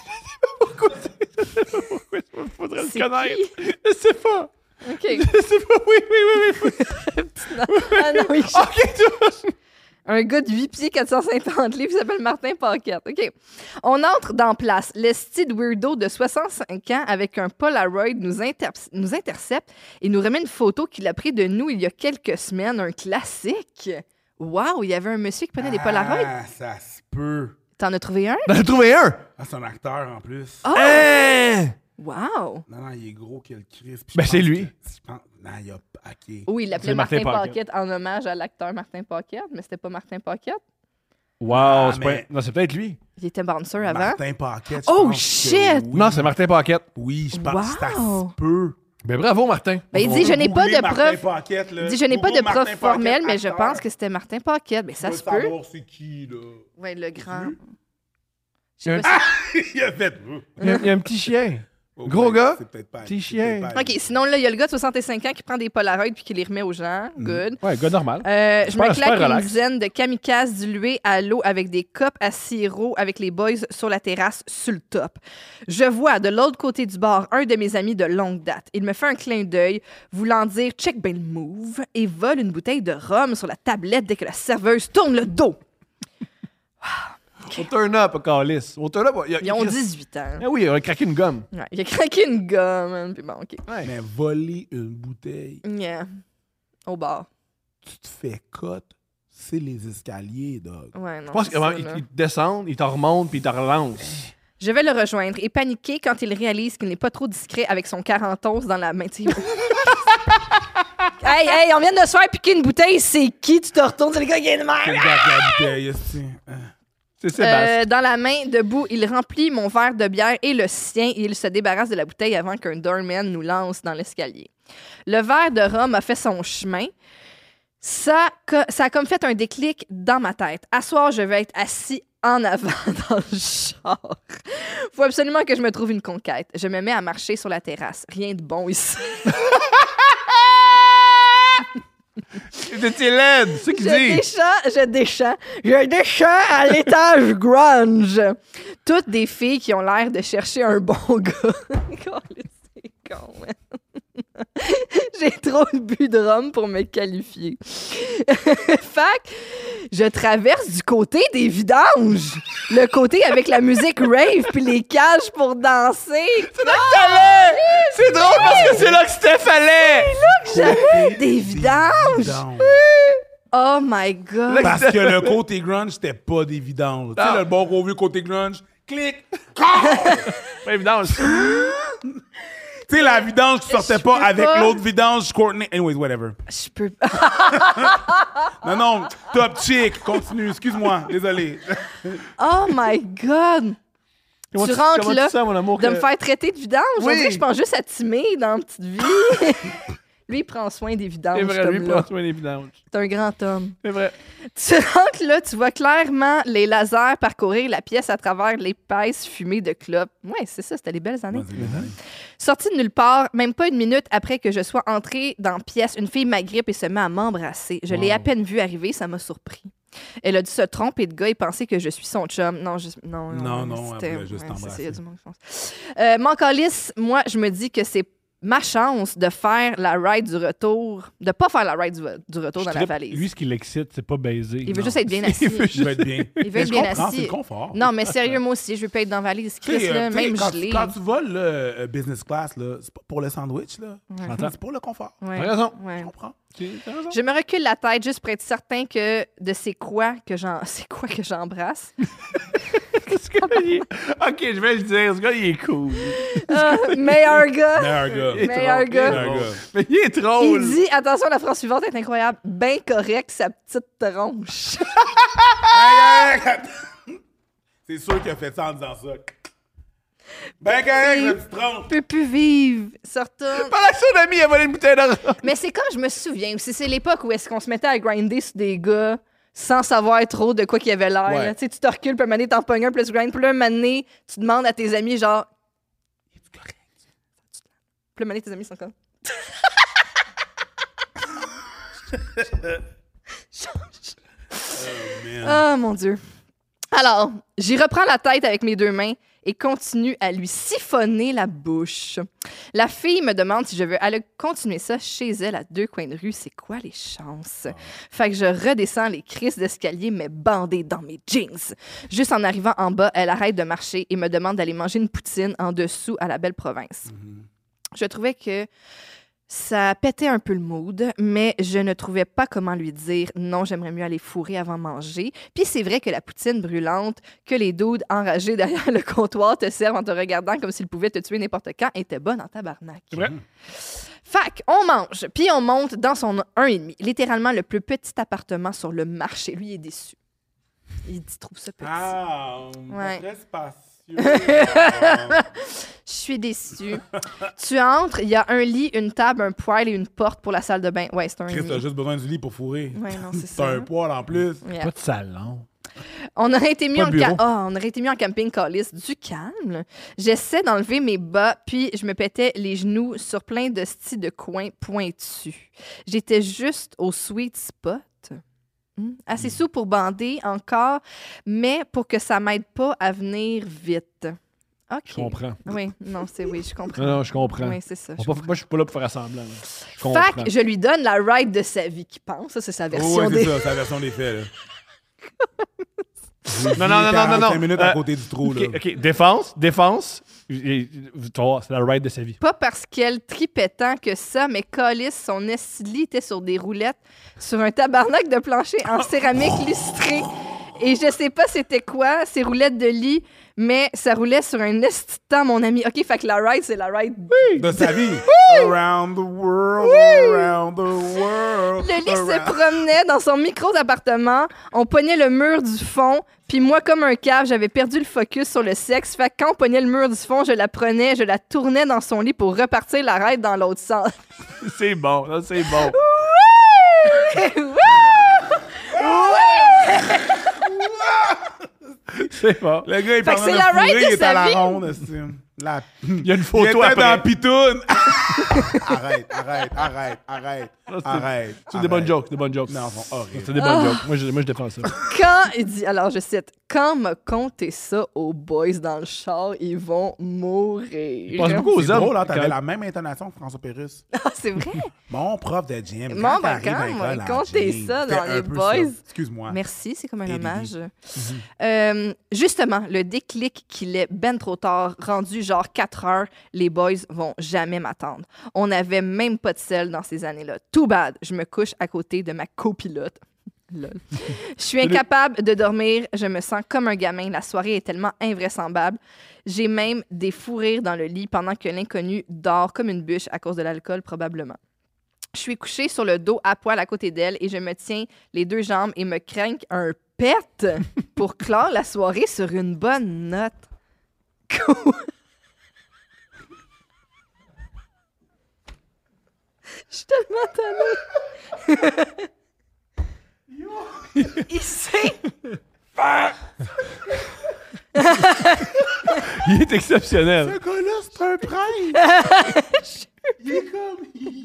Faudrait C'est le connaître. qui? Je sais pas. OK. Je sais pas. Oui. Ah non, il- OK, tu vois. Un gars de 8 pieds 450 livres qui s'appelle Martin Paquette. OK. On entre dans place. Le style weirdo de 65 ans avec un Polaroid nous intercepte et nous remet une photo qu'il a pris de nous il y a quelques semaines. Un classique. Wow, il y avait un monsieur qui prenait des Polaroids. Ah, ça se peut. T'en as trouvé un? T'en as trouvé un? Ah, c'est un acteur en plus. Ah! Hein? Wow! Non, il est gros que le Christ. Puis Ben, je c'est pense lui. que- je pense- Non, il a. OK. Oui, il l'appelait C'est Martin Martin Paquette. Paquette en hommage à l'acteur Martin Paquette, mais c'était pas Martin Paquette. Wow, Ah, c'est mais- pas... Non, c'est peut-être lui. Il était bouncer avant. Martin Paquette. je Oh, pense que shit! oui. Non, c'est Martin Paquette. Oui, je pense que ça Wow. se peut. Ben bravo, Martin. Ben, il dit, je n'ai pas Googlez de Martin preuves. Paquette, là. Il dit, je n'ai pas de Google preuves Martin Paquette, formelles, mais je acteur. pense que c'était Martin Paquette. Ben, ça Tu se veux peut. savoir c'est qui, là. Ouais, le grand. vu? Je sais pas Il a fait. Il y a un petit chien. Oh, Gros ben, gars? c'est peut-être pas- Petit c'est peut-être chien. pas- OK, sinon, là, il y a le gars de 65 ans qui prend des Polaroids puis qui les remet aux gens. Good. Ouais, gars normal. Je Super- me super claque une relax. dizaine de kamikazes dilués à l'eau avec des copes à sirop avec les boys sur la terrasse sur le top. Je vois de l'autre côté du bar un de mes amis de longue date. Il me fait un clin d'œil, voulant dire « check ben le move » et vole une bouteille de rhum sur la tablette dès que la serveuse tourne le dos. On turn up, Calis. On turn up. Ils ont 18 ans. Ah oui, il a craqué une gomme. Ouais, il a craqué une gomme. Puis bon, OK. Ouais. Mais voler une bouteille, Yeah. Au bar. tu te fais cut, c'est les escaliers, dog. Ouais, non. Je pense c'est ça, qu'ils là. te descendent, ils te remontent, puis ils te relancent. Je vais le rejoindre et paniquer quand il réalise qu'il n'est pas trop discret avec son 40 onces dans la main. Hey, on vient de se faire piquer une bouteille, c'est qui? Tu te retournes, c'est le gars qui est de Quel même. gars qui a la bouteille, esti. C'est Sébastien. Dans la main, debout, il remplit mon verre de bière et le sien et il se débarrasse de la bouteille avant qu'un doorman nous lance dans l'escalier. Le verre de rhum a fait son chemin. Ça a comme fait un déclic dans ma tête. À soir, je vais être assis en avant dans le char. Faut absolument que je me trouve une conquête. Je me mets à marcher sur la terrasse. Rien de bon ici. C'était laide, c'est ce qu'il dit. Je descends à l'étage grunge. Toutes des filles qui ont l'air de chercher un bon gars. C'est con, man. J'ai trop bu de rhum pour me qualifier. Fac, je traverse du côté des vidanges. Le côté avec la musique rave puis les cages pour danser. C'est là que t'allais! C'est drôle parce que c'est là que Steph allait! J'avais des vidanges. Oh my God. Parce que le côté grunge, c'était pas des vidanges. Tu sais, le bon gros vieux côté grunge, clic! Pas évident. Tu sais, la vidange, tu sortais Je pas peux avec pas. l'autre vidange, Courtney. Anyways, whatever. Je peux Non, top chick, continue, excuse-moi, désolé. Oh my God. Comment Tu rentres comment là, tu sens, mon amour, de que- me faire traiter de vidange. On Oui. dirait que je pense juste à Timé dans ma petite vie. Lui, il prend soin des vidanges. C'est vrai, cet lui, homme-là. prends soin des vidanges. C'est un grand homme. C'est vrai. Tu rentres là, tu vois clairement les lasers parcourir la pièce à travers l'épaisse fumée de clopes. Ouais, c'est ça, c'était les belles années. Sortie de nulle part, même pas une minute après que je sois entrée dans la pièce, une fille m'agrippe et se met à m'embrasser. Je l'ai à peine vue arriver, ça m'a surpris. Elle a dû se tromper de gars et penser que je suis son chum. Non, Non, c'était... elle voulait juste c'est ça, t'embrasser. il y a du monde qui pense. Mon calice, moi, je me dis que c'est ma chance de faire la ride du retour, de pas faire la ride du retour dans la valise. Lui, ce qui l'excite, c'est pas baiser. Il veut juste être bien assis. Je vais être bien. Il veut être Je bien comprends, assis. c'est le confort. Non, mais sérieux, moi aussi, je veux pas être dans la valise. Tu sais, Chris, là, même quand, gelé. quand tu voles le business class, là, c'est pas pour le sandwich, là. J'entends. C'est pour le confort. Ouais. T'as raison. Ouais. Je comprends. T'as raison. Je me recule la tête juste pour être certain que de c'est quoi que j'embrasse. Ok, je vais le dire. Ce gars, il est cool. Meilleur gars. Meilleur gars. Meilleur gars. Meilleur gars. Mais il est drôle. Il dit, attention, la phrase suivante est incroyable. Ben correct, sa petite tronche. C'est sûr qu'il a fait ça en disant ça. Ben correct, le petit tronc. Peut plus vivre. Sortons. Pendant que son ami a volé une bouteille d'argent. Mais c'est quand je me souviens aussi, c'est l'époque où est-ce qu'on se mettait à grinder sur des gars sans savoir trop de quoi qu'il avait l'air. Ouais. là. Tu sais, tu te recules, puis un moment donné, t'en pognes un, plus grind. Puis là, un moment donné, tu demandes à tes amis, genre... Es-tu correct? Puis là, un moment donné, tes amis sont comme... Oh, mon Dieu. Alors, j'y reprends la tête avec mes deux mains et continue à lui siphonner la bouche. La fille me demande si je veux aller continuer ça chez elle à 2 coins de rue. C'est quoi les chances? Fait que je redescends les crises d'escalier, mais bandée dans mes jeans. Juste en arrivant en bas, elle arrête de marcher et me demande d'aller manger une poutine en dessous à la belle province. Je trouvais que ça pétait un peu le mood, mais je ne trouvais pas comment lui dire non, j'aimerais mieux aller fourrer avant de manger. Puis c'est vrai que la poutine brûlante que les dudes enragés derrière le comptoir te servent en te regardant comme s'ils pouvaient te tuer n'importe quand était bonne en tabarnak. C'est vrai. Fac, on mange, puis on monte dans son 1,5, littéralement le plus petit appartement sur le marché. Lui, il est déçu. Il trouve ça petit. Ah, Ouais. très spacieux. Je suis déçue. Tu entres, il y a un lit, une table, un poêle et une porte pour la salle de bain. Ouais, c'est un Chris, t'as lit. juste besoin du lit pour fourrer. Ouais, non, c'est T'as ça. un poêle en plus. Yeah. Pas de salon. On aurait été mis Pas en de bureau. on aurait été mis en camping calice. Du calme. J'essaie d'enlever mes bas, puis je me pétais les genoux sur plein de styles de coins pointus. J'étais juste au sweet spot. Assez sous pour bander encore, mais pour que ça m'aide pas à venir vite. OK. Je comprends. Oui, non, oui, je comprends. Non, je comprends. Oui, c'est ça. Moi, je je suis pas là pour faire semblant. là. Je comprends. comprends. Fait que je lui donne la ride de sa vie, qui pense. Ça, c'est sa version Oh, ouais, des... c'est ça, c'est la version des faits. Là. Non. 45 minutes à côté du trou, là. OK, défense. Tu vas voir, c'est la ride de sa vie. Pas parce qu'elle tripait tant que ça, mais calisse, son esti était sur des roulettes, sur un tabarnak de plancher en céramique lustré. Et je sais pas c'était quoi, ces roulettes de lit, mais ça roulait sur un esti de temps, mon ami. OK, fait que la ride, c'est la ride De sa vie. Around the world, around the world. Le lit se promenait dans son micro d'appartement. On pognait le mur du fond. Puis moi, comme un cave, j'avais perdu le focus sur le sexe. Fait que quand on pognait le mur du fond, je la prenais, je la tournais dans son lit pour repartir la raide dans l'autre sens. C'est bon, là, c'est bon. C'est bon. Le gars, il Fait que parle c'est de la fourrer, ride de il est sa à la vie. ronde. esti. Il y a une Il photo était dans après. Pitoune. Arrête. C'est des bonnes jokes, Non, ils sont horribles. C'est des bonnes jokes. Moi, je défends ça. Quand, il dit, alors je cite, quand m'a conté ça aux boys dans le char, ils vont mourir. Je pense beaucoup aux C'est hommes. drôle, hein, t'avais quand- la même intonation que François Pérusse. Ah, c'est vrai? Mon prof de gym. Bon, quand ben, t'arrives à quand l'école m'a en conté gym, ça fais dans un les peu boys. ça. Excuse-moi. Merci, c'est comme un Et hommage. Lily. Justement, le déclic qu'il est ben trop tard, rendu genre 4 heures, les boys vont jamais m'attendre. On n'avait même pas de sel dans ces années-là. Too bad, je me couche à côté de ma copilote. Lol. Je suis incapable de dormir, je me sens comme un gamin. La soirée est tellement invraisemblable. J'ai même des fous rires dans le lit pendant que l'inconnu dort comme une bûche à cause de l'alcool, probablement. Je suis couchée sur le dos à poil à côté d'elle et je me tiens les 2 jambes et me craque un pet pour clore la soirée sur une bonne note. Cool. Je suis tellement tannée. Il sait. Il est exceptionnel. Ce gars-là, c'est un prince. Il est comme...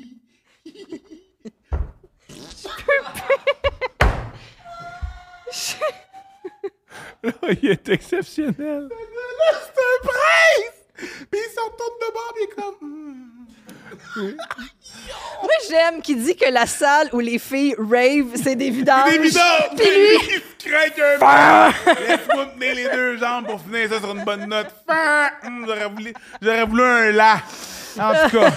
Il est exceptionnel. C'est un prince. Puis il se retourne de bord, puis il est comme... Moi, j'aime qu'il dit que la salle où les filles rave, c'est des vidanges. Des vidanges. Puis lui, il se craque un peu. Laisse-moi tenir les 2 jambes pour finir ça sur une bonne note. J'aurais voulu un la. En tout cas.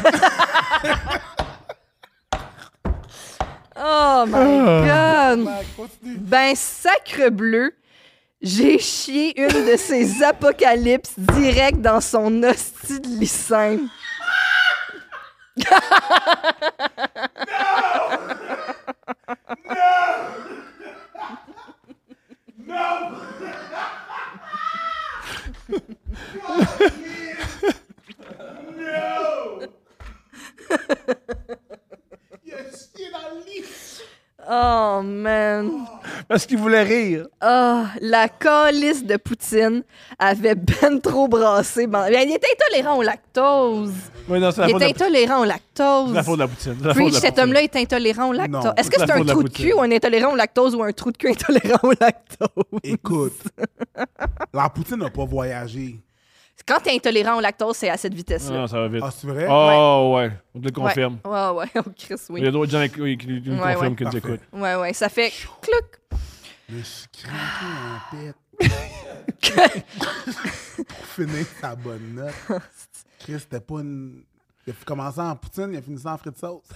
oh my God. Continue. Ben, sacre bleu, j'ai chié une de ces apocalypses direct dans son hostie de lycème. Il a chié dans le lit. Oh, man. Parce qu'il voulait rire. Oh, la calice de Poutine avait ben trop brassé. Ben, il était intolérant au lactose. Oui, non, c'est la Il faute de était la poutine. intolérant au lactose. C'est la faute de la poutine. C'est la faute Preach, de la cet poutine. homme-là est intolérant au lactose. Non, Est-ce que c'est c'est la un faute de la trou de poutine. cul ou un intolérant au lactose ou un trou de cul intolérant au lactose? Écoute, la poutine n'a pas voyagé. Quand t'es intolérant au lactose, c'est à cette vitesse-là. Non, ça va vite. Ah, c'est vrai? Oh, ouais. On te le confirme. Ouais, oh Chris, Il oui. y a d'autres gens qui nous Ouais, confirment ouais. qu'ils nous Parfait. écoutent. Ouais, ça fait clouc. Je me suis craqué un pet. Pour finir sa bonne note. Chris, c'était pas une... Il a commencé en poutine, il a fini ça en frites sauce.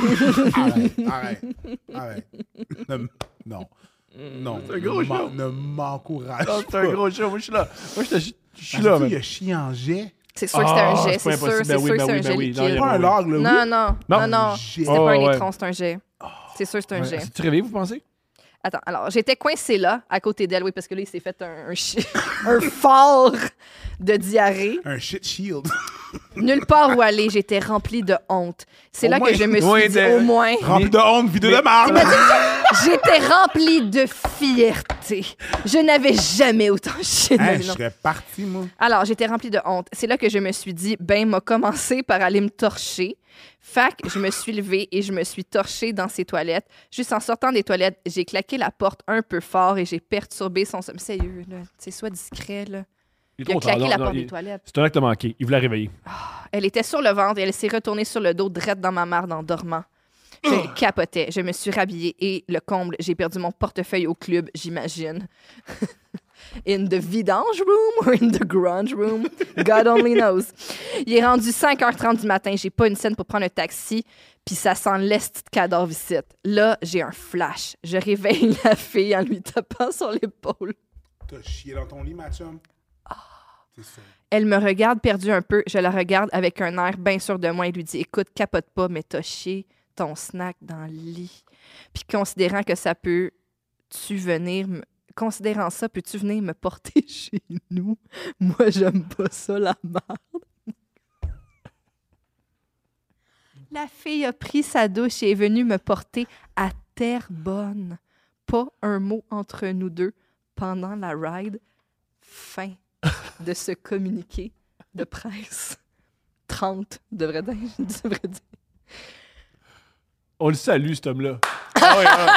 Arrête. Non. C'est un gros show. Ne m'encourage Non, c'est un pas. gros show. Moi, je suis là. Moi, je suis Parce là, que man. il a chié en jet. C'est sûr que c'était un jet, c'est pas c'est sûr, impossible. c'est Ben oui, sûr que ben c'est un oui, jet ben oui. liquide. Non, il y a Pas un log, là, oui. Non. Jet. C'était pas un ouais. étron, c'est un jet. C'est sûr que c'est un jet. C'est-tu réveillé, vous pensez? Attends, alors, j'étais coincée là, à côté d'elle, oui, parce que là, il s'est fait un fort de diarrhée. Un shit shield. Nulle part où aller, j'étais remplie de honte. C'est Au là moins- que je me Oui, suis dit, de- au moins, Rempli de honte, vidéo de marde. j'étais remplie de fierté. Je n'avais jamais autant chié de ma Hey, vie, je non. serais parti, moi. Alors, j'étais remplie de honte. C'est là que je me suis dit, ben, m'a commencé par aller me torcher. Fac, je me suis levée et je me suis torchée dans ses toilettes. Juste en sortant des toilettes, j'ai claqué la porte un peu fort et j'ai perturbé son sommeil. Sérieux, là. C'est soit discret, là. Il est Il a trop claqué tard. la Non, porte non, des toilettes. c'est un acte manqué. Il voulait la réveiller. Elle était sur le ventre et elle s'est retournée sur le dos, drette dans ma marde en dormant. Je capotais. Je me suis rhabillée et le comble, j'ai perdu mon portefeuille au club, j'imagine. In the vidange room or in the grunge room? God only knows. Il est rendu 5h30 du matin. J'ai pas une scène pour prendre un taxi. Puis ça sent l'est de cadavre ici. Là, j'ai un flash. Je réveille la fille en lui tapant sur l'épaule. T'as chié dans ton lit, ma chum? C'est ça. Elle me regarde perdue un peu. Je la regarde avec un air bien sûr de moi et lui dit « Écoute, capote pas, mais t'as chié ton snack dans le lit. » Puis considérant que ça peut... Considérant ça, peux-tu venir me porter chez nous? Moi, j'aime pas ça, la merde. La fille a pris sa douche et est venue me porter à Terrebonne. Pas un mot entre nous deux pendant la ride. Fin de ce communiqué de presse. 30, devrait dire. On le salue, cet homme-là. Ah oui, ah.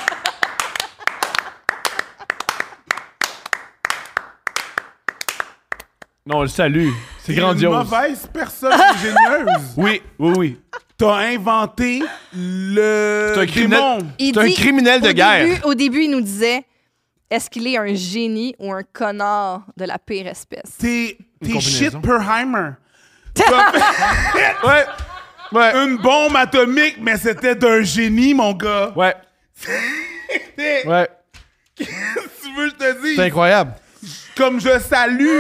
Non, on le salue. C'est T'es grandiose. une mauvaise personne ingénieuse. Oui. T'as inventé le C'est un criminel. démon. Il C'est un dit- criminel de guerre. Au début, il nous disait est-ce qu'il est un génie ou un connard de la pire espèce? T'es combinaison. shit Perheimer. Ouais. Ouais. Une bombe atomique, mais c'était d'un génie, mon gars. Ouais. Ouais. Qu'est-ce que tu veux que je te dise? C'est incroyable. Comme je salue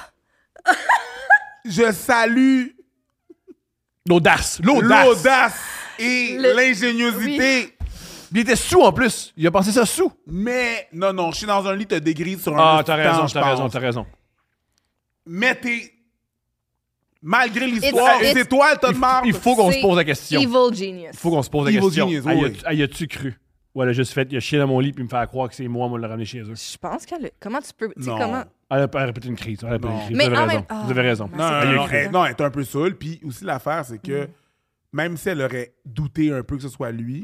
L'audace. l'audace et l'ingéniosité. Il était sous en plus. Il a pensé ça sous. Mais, non, je suis dans un lit, te dégrise sur un Ah, t'as raison, je pense. t'as raison. Mais malgré l'histoire, It's- c'est toi le tas de marde. Il faut qu'on C'est se pose la question. Evil genius. Il faut qu'on se pose la Evil question. genius, Ah, oui. y a-tu cru? Ou elle a juste fait, il a chié dans mon lit puis me faire croire que c'est moi le ramener chez eux. Je pense qu'elle... Comment tu peux... Tu sais Non. comment... Elle a répété une crise. Elle a répété une crise. Mais Vous avez en raison. même- Ah, Vous avez raison. mais Non, c'est non, Elle y a non, cru. elle est un peu saoule. Puis aussi, l'affaire, c'est que même si elle aurait douté un peu que ce soit lui,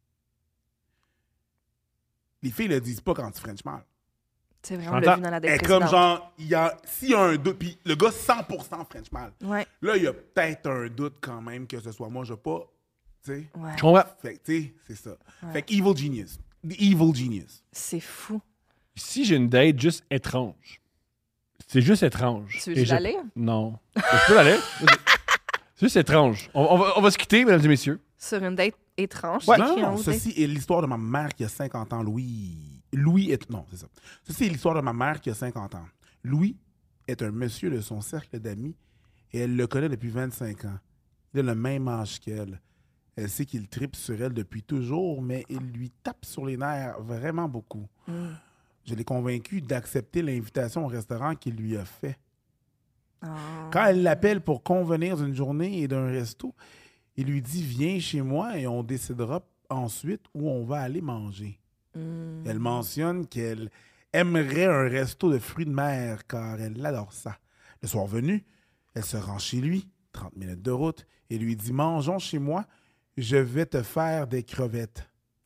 les filles le disent pas quand tu French mal. C'est vrai, on l'a J'entends. vu dans la Elle est dépression. comme genre, s'il y a un doute, puis le gars 100% French mal. Ouais, Là, il y a peut-être un doute quand même que ce soit moi, je vais pas, tu sais. ouais. Je comprends. Fait que, tu sais, c'est ça. Fait que evil genius. The evil genius. C'est fou. Si j'ai une date juste étrange, c'est juste étrange. Tu veux Et que je la lise? Non. Je peux la lire? C'est juste étrange. On va se quitter, mesdames et messieurs. Sur une date étrange. Ouais, c'est écrit en non, haut, ceci est l'histoire de ma mère qui a 50 ans, non, c'est ça. Ceci est l'histoire de ma mère qui a 50 ans. Louis est un monsieur de son cercle d'amis et elle le connaît depuis 25 ans. Il a le même âge qu'elle. Elle sait qu'il tripe sur elle depuis toujours, mais il lui tape sur les nerfs vraiment beaucoup. Je l'ai convaincu d'accepter l'invitation au restaurant qu'il lui a fait. Quand elle l'appelle pour convenir d'une journée et d'un resto, il lui dit « Viens chez moi et on décidera ensuite où on va aller manger. Elle mentionne qu'elle aimerait un resto de fruits de mer car elle adore ça. Le soir venu, elle se rend chez lui, 30 minutes de route, et lui dit « Mangeons chez moi, je vais te faire des crevettes. »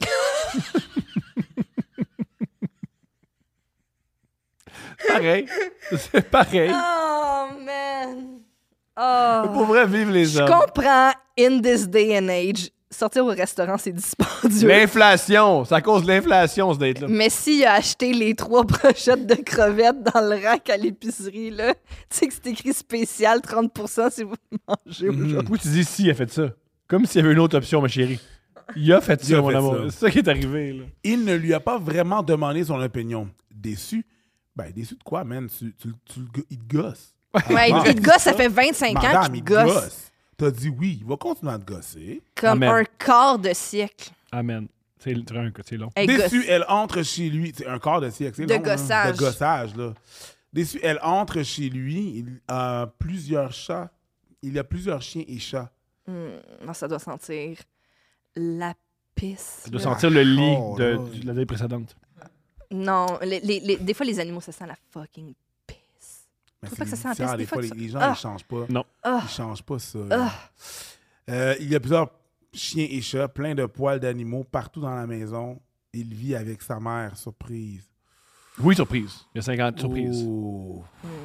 Pareil. C'est pareil. Oh, man! Oh. Pour vrai, vivre les Je hommes. comprends, in this day and age, sortir au restaurant, c'est dispendieux. L'inflation. C'est à cause de l'inflation, ce date-là. Mais s'il a acheté les 3 brochettes de crevettes dans le rack à l'épicerie, là, tu sais que c'est écrit spécial, 30% si vous mangez aujourd'hui. Pourquoi tu dis si il a fait ça? Comme s'il y avait une autre option, ma chérie. Il a fait Il ça, a mon fait amour. ça. C'est ça qui est arrivé, là. Il ne lui a pas vraiment demandé son opinion. Déçu? Ben, déçu de quoi, man? Il te gosse. Ouais, Ah, il te gosse, ça fait 25 ans Madame, qu'il il te gosse. gosse. T'as dit oui, il va continuer à te gosser. Comme Amen. un quart de siècle. Amen. C'est long. Hey, Déçu, gosse. elle entre chez lui. C'est un quart de siècle. c'est De long, hein, gossage. de gossage, là. Déçu, elle entre chez lui. Il a plusieurs chats. Il y a plusieurs chiens et chats. Non, ça doit sentir la pisse. Tu dois là. sentir le lit Oh, de là. la date précédente. Non, des fois, les animaux, ça sent la fucking pisse. Mais Faut c'est pas que ça judiciaire, sente, des des fois, fois, les gens, Ah. ils changent pas. Non. Ils changent pas ça. là. Il y a plusieurs chiens et chats, plein de poils d'animaux partout dans la maison. Il vit avec sa mère, surprise. Oui, surprise. Il y a 50 surprises. Oh.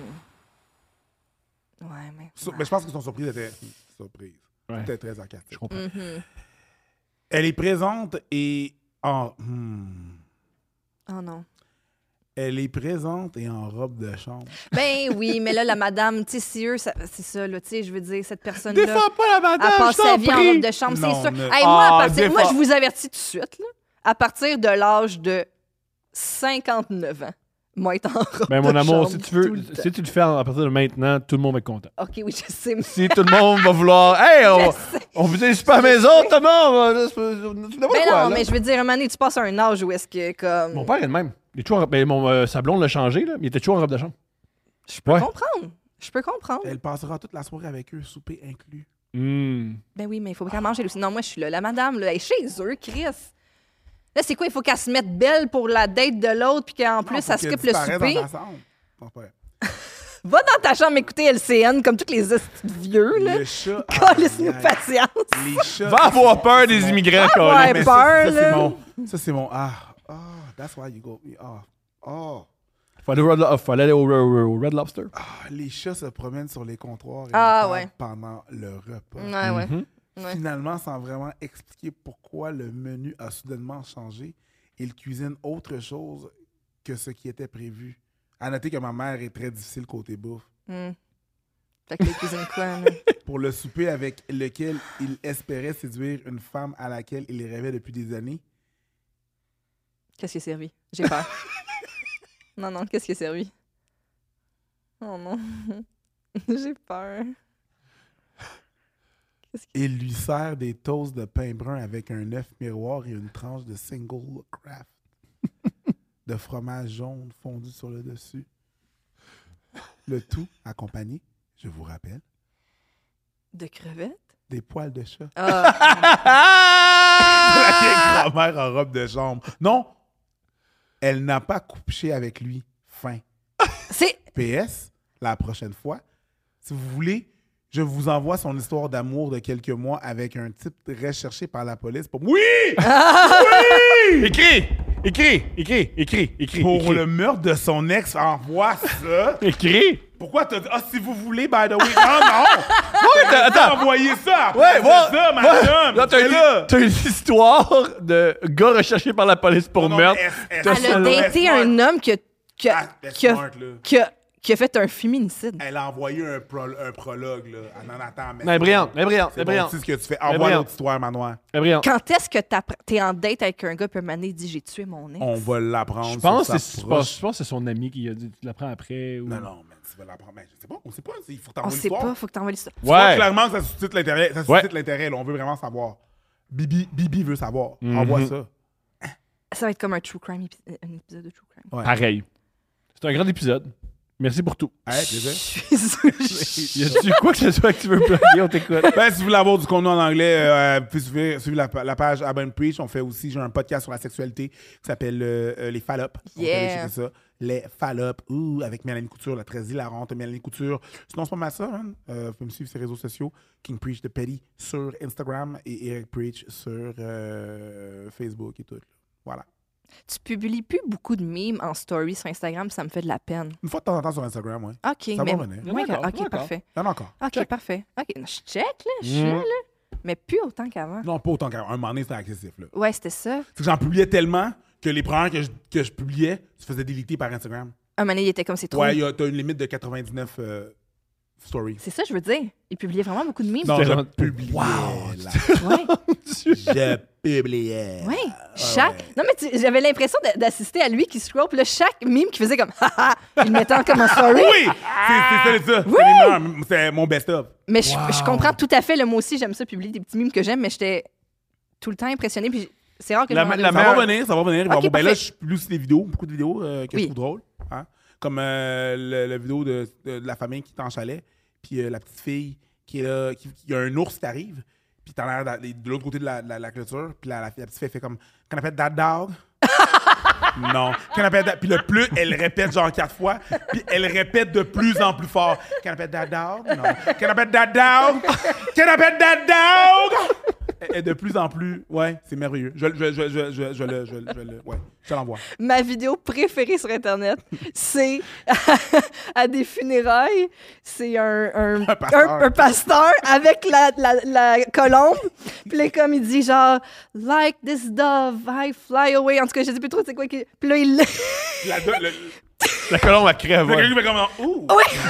Ouais, mais. Mais je pense que son surprise était surprise. Ouais. C'était très sarcastique. Je comprends. Elle est présente et en... Oh non. Elle est présente et en robe de chambre. Ben oui, mais là, la madame, tu sais, si eux, c'est ça, là, tu sais, je veux dire, cette personne-là... Défends pas la madame, Elle passe je sa t'en vie en prie. robe de chambre, Non, c'est sûr. ne- Hey, moi, moi, défends. je vous avertis tout de suite, là, à partir de l'âge de 59 ans, moi, être en robe Ben, mon de amour, chambre si tu veux, tout le temps. si tu le fais à partir de maintenant, tout le monde va être content. OK, oui, je sais, mais... Si tout le monde va vouloir, hey, on faisait un super maison, Thomas, tu Ben quoi, non, là? mais je veux dire, un moment donné, tu passes à un âge où est-ce que, comme... Mon père est le même. Il est toujours mon sablon l'a changé, là, mais il était toujours en robe de chambre. Je peux comprendre. Je peux comprendre. Elle passera toute la soirée avec eux, souper inclus. Ben oui, mais il faut qu'elle mange elle aussi. Non, moi, je suis là. La madame, là, elle est chez eux, Chris. Là, c'est quoi? Il faut qu'elle se mette belle pour la date de l'autre, puis qu'en plus, elle skip le souper. Dans sa chambre. Non, c'est pas vrai. Va dans ta chambre écouter LCN, comme tous les estis de vieux, là. Le chat... Calisse-nous aïe, aïe. patience. Les chats... Va avoir peur des immigrants, ouais. Colin. Mais peur, ça, là. c'est mon... Ça, c'est mon... that's why you go... Faut aller au Red Lobster. Les chats se promènent sur les comptoirs et Ah, attendent ouais. pendant le repas. Ouais, ouais. Ouais. Finalement, sans vraiment expliquer pourquoi le menu a soudainement changé, ils cuisinent autre chose que ce qui était prévu. À noter que ma mère est très difficile côté bouffe. Fait que les cuisines quoi, là? Pour le souper avec lequel il espérait séduire une femme à laquelle il rêvait depuis des années, Qu'est-ce qui est servi? J'ai peur. Non, qu'est-ce qui est servi? Oh non. J'ai peur. il lui sert des toasts de pain brun avec un œuf miroir et une tranche de single craft de fromage jaune fondu sur le dessus. Le tout accompagné, je vous rappelle, De crevettes? des poils de chat. Ah! La vieille grand-mère en robe de chambre. Non, elle n'a pas couché avec lui. Fin. C'est... PS, la prochaine fois, si vous voulez, je vous envoie son histoire d'amour de quelques mois avec un type recherché par la police pour... Oui! Oui! Écris! Pour le meurtre de son ex, envoie ça. Écris! Pourquoi t'as dit... Ah, si vous voulez, by the way. Non! Attends. Envoyez ça. Ouais, C'est ça, madame. Là, t'as une histoire de gars recherché par la police pour Non, meurtre. mais Elle a daté un homme qui a fait un féminicide. Elle a envoyé un prologue, là. Elle en attend. Mais brillante. C'est bon, tu sais ce que tu fais. Envoie brillante. l'autre histoire, Manoir. Brillant. Quand est-ce que t'es en date avec un gars puis un moment donné, il dit « J'ai tué mon ex ». On va l'apprendre. Je pense sur que sa c'est proche. son ami qui a dit tu l'apprends après. Ou... Non, mais tu vas l'apprendre. Mais je sais pas, on sait pas. Il faut On t'envoyer sait l'histoire. pas, faut que t'envoies l'histoire. Tu vois Ouais. clairement que ça suscite l'intérêt. Ça Ouais. suscite l'intérêt, là. On veut vraiment savoir. Bibi veut savoir. Envoie ça. Ça va être comme un true crime, un épisode de true crime. Ouais. Pareil. C'est un grand épisode. Merci pour tout. Hey, plaisir. Je suis Y a-tu quoi que ce soit que tu veux plugger? On t'écoute. Ben, si vous voulez avoir du contenu en anglais, vous pouvez suivre la page Urban Preach. On fait aussi, j'ai un podcast sur la sexualité qui s'appelle Les Fallops. On peut aller Yeah. checker ça. Les Fallops, avec Mélanie Couture, la très hilarante Mélanie Couture. Sinon, c'est pas mal ça, man. Vous pouvez me suivre sur les réseaux sociaux. King Preach de Petty sur Instagram et Eric Preach sur Facebook et tout. Voilà. Tu publies plus beaucoup de memes en story sur Instagram, ça me fait de la peine. Une fois de temps en temps sur Instagram, oui. OK, Ça mais... va revenir. Ouais, D'accord, OK, d'accord. parfait. Il y en a encore. OK, parfait. OK, je check, là, je suis là. Mais plus autant qu'avant. Non, pas autant qu'un moment donné, c'était excessif. Là. Ouais, c'était ça. C'est que j'en publiais tellement que les premières que je publiais se faisaient déliter par Instagram. Un moment donné, il était comme c'est trop. Ouais, t'as une limite de 99 stories. C'est ça, je veux dire. Il publiait vraiment beaucoup de memes. Non, je vraiment- publiais. Ouais. Je publiais. Ouais. Non, mais j'avais l'impression d'assister à lui qui scroll, puis là, chaque meme qui faisait comme haha, il le mettait en comme en story. Oui! C'est ça. C'est les meilleurs. C'est mon best-of. Mais je comprends tout à fait. Là, moi aussi, j'aime ça publier des petits memes que j'aime, mais j'étais tout le temps impressionnée. Puis c'est rare que La- je m'en la rende Ça compte. va venir. Il va Ok, avoir- ben là, parfait. je publie aussi des vidéos, beaucoup de vidéos que Oui. je trouve drôles. Hein? Comme la vidéo de la famille qui est en chalet, puis la petite fille qui est là, il y a un ours qui arrive, puis t'as l'air de l'autre côté de la clôture, puis la petite fille fait comme « Can I pet that dog? » Non. Can I pet that? Puis le plus, elle répète genre 4 fois, puis elle répète de plus en plus fort. « Can I pet that dog? » Non. « Can I pet that dog? Can I pet that dog? » est de plus en plus... Ouais, c'est merveilleux. Je l'envoie. Ma vidéo préférée sur Internet, c'est à des funérailles. C'est un pasteur avec la colombe. Puis là, comme il dit genre « Like this dove, I fly away ». En tout cas, je sais plus trop c'est quoi. Puis là, il... La colombe, elle crève. Quelqu'un qui fait comme « Ouh! »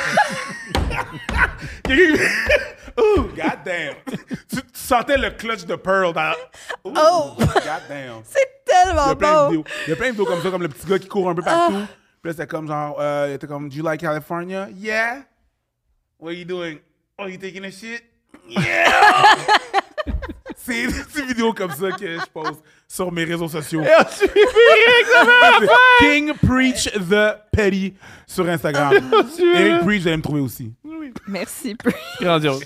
Ouh, goddamn. Tu sentais le clutch de Pearl dans... Ouh, goddamn. C'est tellement bon. Il y a plein de vidéos comme ça, comme le petit gars qui court un peu partout. Puis là, c'était comme genre, il était comme, do you like California? Yeah. What are you doing? Oh, you taking a shit? Yeah. C'est des vidéos comme ça que je poste sur mes réseaux sociaux. King Preach the Petty sur Instagram. Eric Preach, vous allez me trouver aussi. Merci. Grandiose.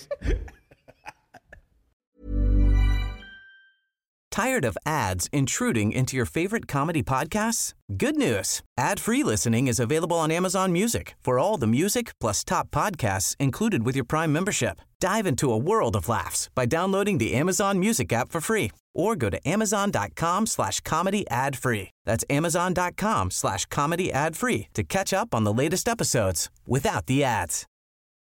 Tired of ads intruding into your favorite comedy podcasts? Good news. Ad-free listening is available on Amazon Music for all the music plus top podcasts included with your Prime membership. Dive into a world of laughs by downloading the Amazon Music app for free or go to amazon.com/comedy ad-free. That's amazon.com/comedy ad-free to catch up on the latest episodes without the ads.